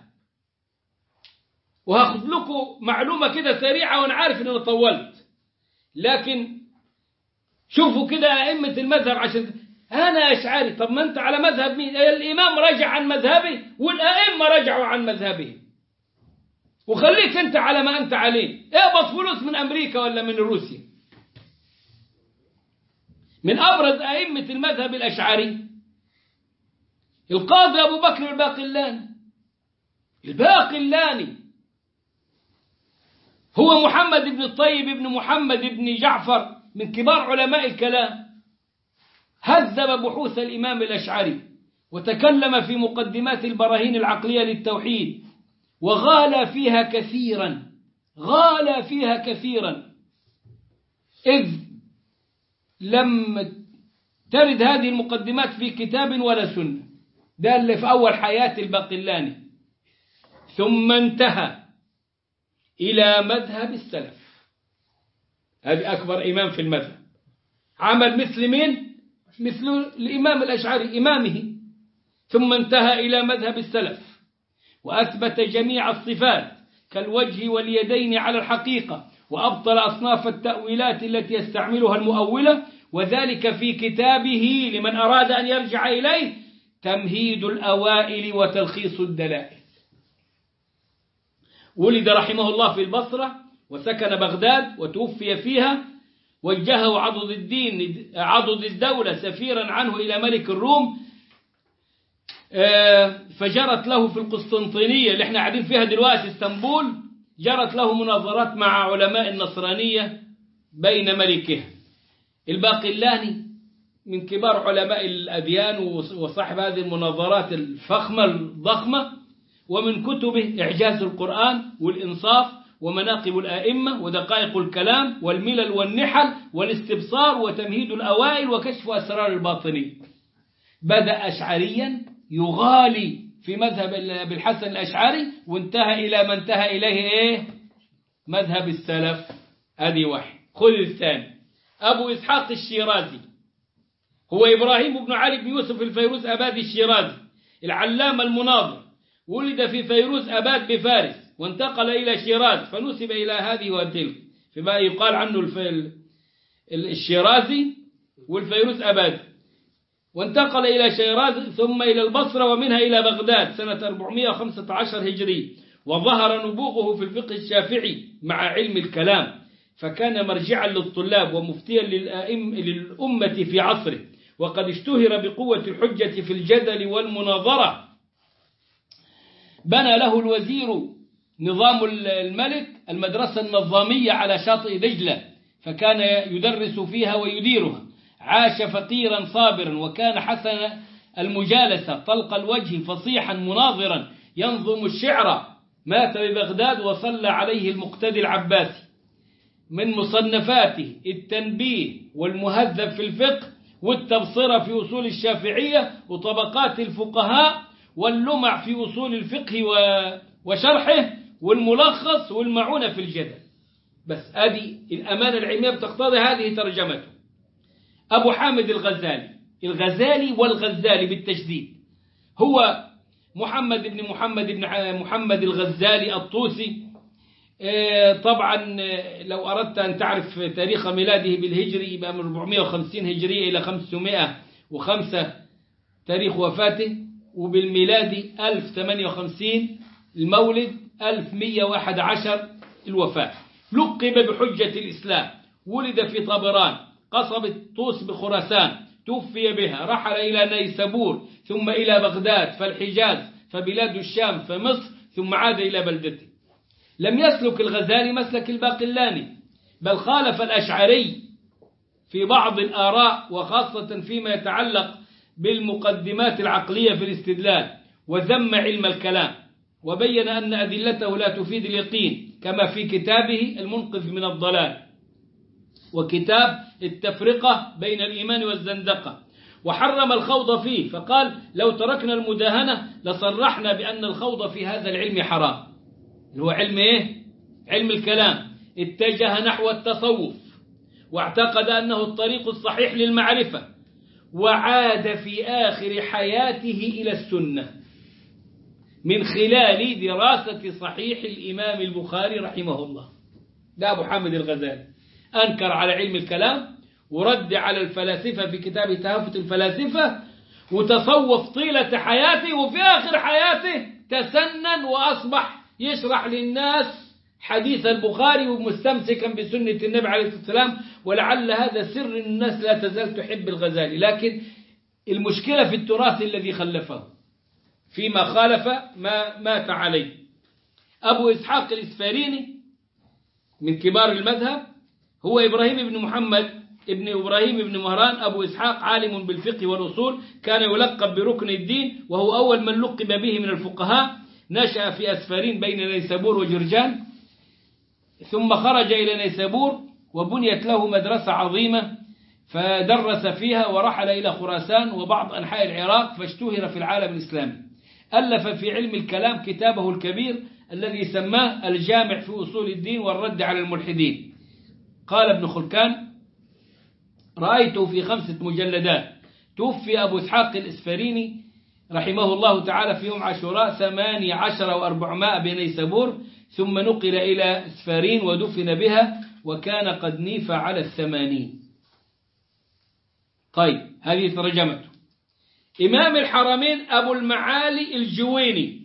وهاخذ لكم معلومة كده سريعة، وأنا عارف أن أنا طولت، لكن شوفوا كده أئمة المذهب. عشان أنا أشعري، طب ما أنت على مذهب مين؟ الإمام رجع عن مذهبه والأئمة رجعوا عن مذهبه، وخليك أنت على ما أنت عليه. اقبض فلوس من أمريكا ولا من روسيا. من أبرز أئمة المذهب الأشعري القاضي أبو بكر الباقلاني هو محمد بن الطيب بن محمد بن جعفر، من كبار علماء الكلام. هذب بحوث الإمام الأشعري وتكلم في مقدمات البراهين العقلية للتوحيد، وغالى فيها كثيرا، إذ لم ترد هذه المقدمات في كتاب ولا سنة. ده اللي في أول حياة الباقلاني. ثم انتهى إلى مذهب السلف، هذا أكبر إمام في المذهب. عمل مثل مين؟ مثل الإمام الأشعري إمامه. ثم انتهى إلى مذهب السلف، وأثبت جميع الصفات كالوجه واليدين على الحقيقة، وأبطل أصناف التأويلات التي يستعملها المؤولة، وذلك في كتابه لمن أراد أن يرجع إليه تمهيد الأوائل وتلخيص الدلائل. ولد رحمه الله في البصرة، وسكن بغداد وتوفي فيها. وجهه عضد الدولة سفيرا عنه إلى ملك الروم، فجرت له في القسطنطينية اللي احنا قاعدين فيها دلوقتي اسطنبول، جرت له مناظرات مع علماء النصرانية بين ملكها. الباقلاني من كبار علماء الأديان وصاحب هذه المناظرات الضخمة. ومن كتبه إعجاز القرآن والإنصاف ومناقب الآئمة ودقائق الكلام والملل والنحل والاستبصار وتمهيد الأوائل وكشف أسرار الباطنين. بدأ أشعريا يغالي في مذهب أبي الحسن الأشعري، وانتهى إلى ما انتهى إليه مذهب السلف. هذه واحد. خذ الثاني. أبو إسحاق الشيرازي هو إبراهيم بن علي بن يوسف الفيروز أبادي الشيرازي العلامة المناظر. ولد في فيروز أباد بفارس، وانتقل إلى شيراز، فنسب إلى هذه وتلك، فما يقال عنه الشيرازي والفيروز أباد. وانتقل إلى شيراز ثم إلى البصرة، ومنها إلى بغداد سنة 415 هجري. وظهر نبوغه في الفقه الشافعي مع علم الكلام، فكان مرجعا للطلاب ومفتيا للأمة في عصره، وقد اشتهر بقوة الحجة في الجدل والمناظرة. بنى له الوزير نظام الملك المدرسة النظامية على شاطئ دجلة، فكان يدرس فيها ويديرها. عاش فقيرا صابرا، وكان حسن المجالسة طلق الوجه فصيحا مناظرا ينظم الشعر. مات ببغداد وصلى عليه المقتدي العباسي. من مصنفاته التنبيه والمهذب في الفقه، والتبصرة في أصول الشافعية وطبقات الفقهاء، واللمع في أصول الفقه وشرحه، والملخص والمعونة في الجدل. بس هذه الأمانة العلمية بتقتضي هذه ترجمته. أبو حامد الغزالي والغزالي بالتشديد، هو محمد بن محمد الغزالي الطوسي. طبعا لو أردت أن تعرف تاريخ ميلاده بالهجري يبقى من 450 هجرية إلى 505 تاريخ وفاته، وبالميلادي 1058 المولد، 1111 الوفاة. لقب بحجة الإسلام، ولد في طبران قصبة طوس بخراسان، توفي بها، رحل إلى نيسابور ثم إلى بغداد فالحجاز فبلاد الشام فمصر، ثم عاد إلى بلدته. لم يسلك الغزالي مسلك الباقلاني، بل خالف الأشعري في بعض الآراء، وخاصة فيما يتعلق بالمقدمات العقلية في الاستدلال، وذم علم الكلام، وبين أن أدلته لا تفيد اليقين، كما في كتابه المنقذ من الضلال، وكتاب التفرقة بين الإيمان والزندقة، وحرم الخوض فيه، فقال: لو تركنا المداهنة لصرحنا بأن الخوض في هذا العلم حرام. هو علم إيه؟ علم الكلام. اتجه نحو التصوف، واعتقد أنه الطريق الصحيح للمعرفة، وعاد في آخر حياته إلى السنة من خلال دراسة صحيح الإمام البخاري رحمه الله. ده أبو حامد الغزالي، أنكر على علم الكلام ورد على الفلاسفة في كتاب تهافت الفلاسفة، وتصوف طيلة حياته، وفي آخر حياته تسنن وأصبح يشرح للناس حديث البخاري ومستمسكا بسنة النبي عليه الصلاة والسلام. ولعل هذا سر الناس لا تزال تحب الغزالي، لكن المشكلة في التراث الذي خلفه، فيما خالف ما مات عليه. أبو إسحاق الإسفاريني من كبار المذهب، هو إبراهيم بن محمد ابن إبراهيم بن مهران أبو إسحاق، عالم بالفقه والأصول، كان يلقب بركن الدين، وهو أول من لقب به من الفقهاء. نشأ في أسفارين بين نيسابور وجرجان، ثم خرج إلى نيسابور وبنيت له مدرسة عظيمة فدرس فيها، ورحل إلى خراسان وبعض أنحاء العراق، فاشتهر في العالم الإسلامي. ألف في علم الكلام كتابه الكبير الذي سماه الجامع في أصول الدين والرد على الملحدين. قال ابن خلكان: رأيته في 5 مجلدات. توفي أبو إسحاق الإسفاريني رحمه الله تعالى في يوم عاشوراء 18 و400 بنيسابور، ثم نقل إلى إسفارين ودفن بها، وكان قد نيف على 80. طيب، هذه ترجمته. إمام الحرمين أبو المعالي الجويني،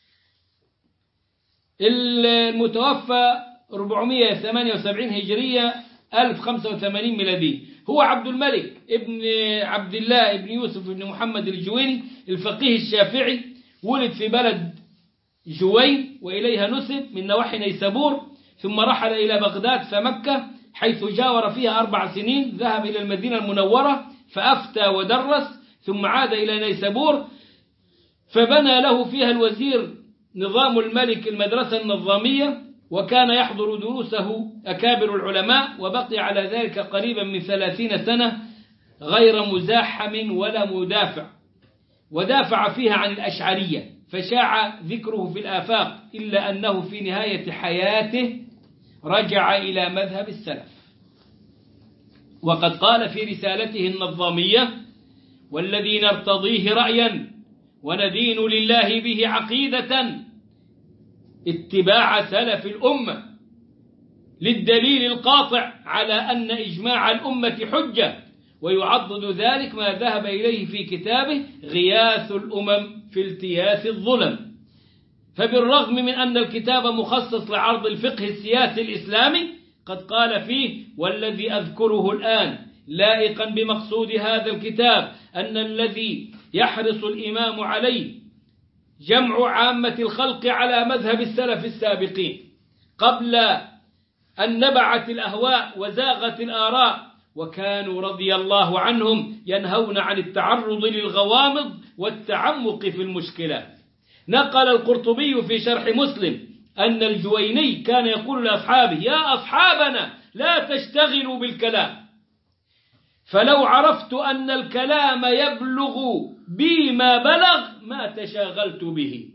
المتوفى 478 هجرية 1085 ميلادي، هو عبد الملك ابن عبد الله ابن يوسف ابن محمد الجويني الفقيه الشافعي. ولد في بلد جوين وإليها نسب من نواحي نيسابور، ثم رحل إلى بغداد فمكة، حيث جاور فيها 4 سنين. ذهب إلى المدينة المنورة فأفتى ودرس، ثم عاد إلى نيسابور فبنى له فيها الوزير نظام الملك المدرسة النظامية، وكان يحضر دروسه أكابر العلماء، وبقي على ذلك قريبا من 30 سنة غير مزاحم ولا مدافع، ودافع فيها عن الأشعرية، فشاع ذكره في الآفاق، إلا أنه في نهاية حياته رجع إلى مذهب السلف. وقد قال في رسالته النظامية: والذي نرتضيه رأيا وندين لله به عقيدة اتباع سلف الأمة، للدليل القاطع على أن إجماع الأمة حجة، ويعضد ذلك ما ذهب إليه في كتابه غياث الأمم في التياث الظلم. فبالرغم من أن الكتاب مخصص لعرض الفقه السياسي الإسلامي، قد قال فيه: والذي أذكره الآن لائقا بمقصود هذا الكتاب أن الذي يحرص الإمام عليه جمع عامة الخلق على مذهب السلف السابقين، قبل أن نبعت الأهواء وزاغت الآراء وكانوا رضي الله عنهم ينهون عن التعرض للغوامض والتعمق في المشكلات. نقل القرطبي في شرح مسلم أن الجويني كان يقول لأصحابه: يا أصحابنا لا تشتغلوا بالكلام، فلو عرفت أن الكلام يبلغ بي ما بلغ ما تشاغلت به.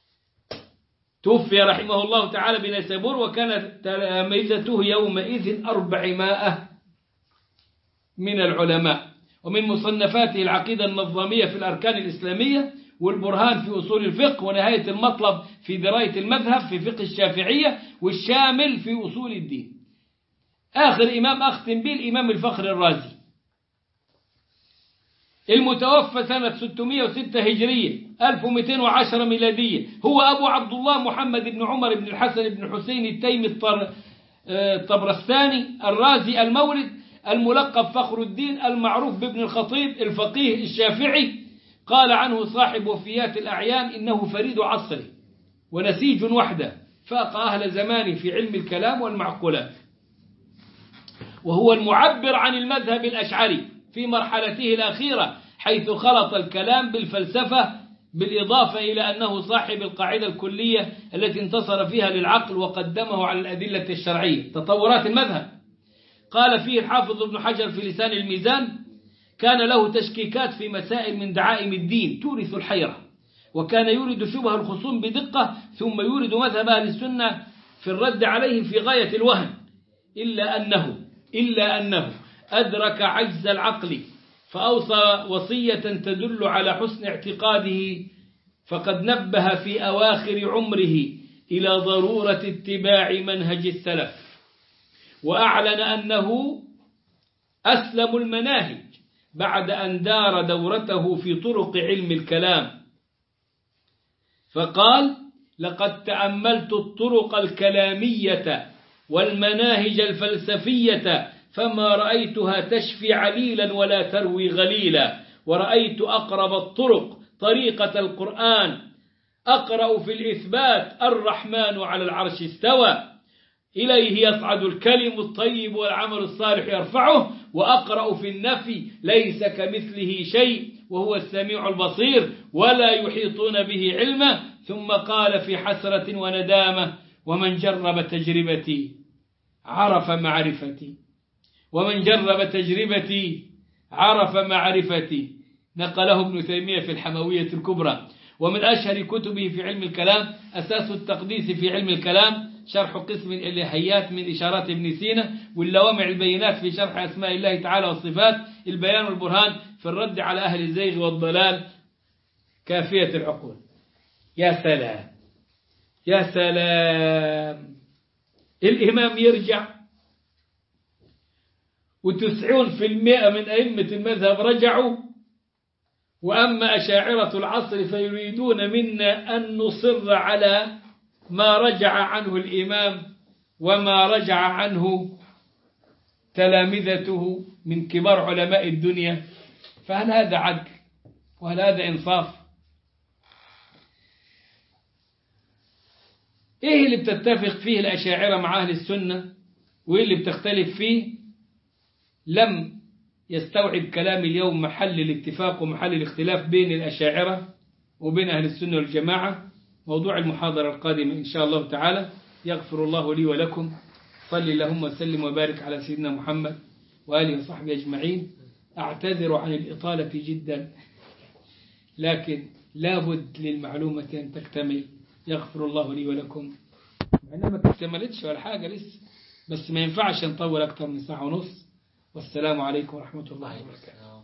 توفي رحمه الله تعالى بنيسابور، وكانت تلامذته يومئذ 400 من العلماء. ومن مصنفاته العقيدة النظامية في الأركان الإسلامية، والبرهان في أصول الفقه، ونهاية المطلب في دراية المذهب في فقه الشافعية، والشامل في أصول الدين. آخر إمام أختم به الإمام الفخر الرازي، المتوفى سنة 606 هجرية 1210 ميلادية، هو أبو عبد الله محمد بن عمر بن الحسن بن حسين التيمي الطبرستاني الرازي المولد، الملقب فخر الدين، المعروف بابن الخطيب الفقيه الشافعي. قال عنه صاحب وفيات الأعيان: إنه فريد عصره ونسيج وحده، فاق أهل زمانه في علم الكلام والمعقولات، وهو المعبر عن المذهب الأشعري في مرحلته الأخيرة، حيث خلط الكلام بالفلسفة، بالإضافة إلى أنه صاحب القاعدة الكلية التي انتصر فيها للعقل وقدمه على الأدلة الشرعية، تطورات المذهب. قال فيه الحافظ ابن حجر في لسان الميزان: كان له تشكيكات في مسائل من دعائم الدين تورث الحيرة، وكان يورد شبه الخصوم بدقة، ثم يورد مذهب أهل السنة في الرد عليهم في غاية الوهن، إلا أنه أدرك عجز العقل، فأوصى وصية تدل على حسن اعتقاده، فقد نبه في أواخر عمره إلى ضرورة اتباع منهج السلف، وأعلن أنه أسلم المناهج بعد أن دار دورته في طرق علم الكلام، فقال: لقد تأملت الطرق الكلامية والمناهج الفلسفية، فما رأيتها تشفي عليلا ولا تروي غليلا، ورأيت أقرب الطرق طريقة القرآن، أقرأ في الإثبات: الرحمن على العرش استوى، إليه يصعد الكلم الطيب والعمل الصالح يرفعه، وأقرأ في النفي: ليس كمثله شيء وهو السميع البصير، ولا يحيطون به علما. ثم قال في حسرة وندامة: ومن جرب تجربتي عرف معرفتي، ومن جرب تجربتي عرف معرفتي. نقله ابن تيمية في الحموية الكبرى. ومن أشهر كتبه في علم الكلام أساس التقديس في علم الكلام، شرح قسم الإلهيات من إشارات ابن سينا، واللوامع البينات في شرح أسماء الله تعالى والصفات، البيان والبرهان في الرد على أهل الزيغ والضلال، كافية العقول. يا سلام يا سلام، الإمام يرجع و90% من أئمة المذهب رجعوا، وأما أشاعرة العصر فيريدون منا أن نصر على ما رجع عنه الإمام وما رجع عنه تلامذته من كبار علماء الدنيا. فهل هذا عدل؟ وهل هذا إنصاف؟ إيه اللي بتتفق فيه الأشاعرة مع أهل السنة، وإيه اللي بتختلف فيه؟ لم يستوعب كلام اليوم محل الاتفاق ومحل الاختلاف بين الأشاعرة وبين أهل السنة والجماعة. موضوع المحاضرة القادمة إن شاء الله تعالى. يغفر الله لي ولكم. صل اللهم وسلم وبارك على سيدنا محمد وآله وصحبه أجمعين. أعتذر عن الإطالة جدا، لكن لابد للمعلومة أن تكتمل. يغفر الله لي ولكم. معناها ما اكتملتش ولا حاجة لسه، بس ما ينفعش نطول أكثر من ساعة ونص. والسلام عليكم ورحمة الله وبركاته.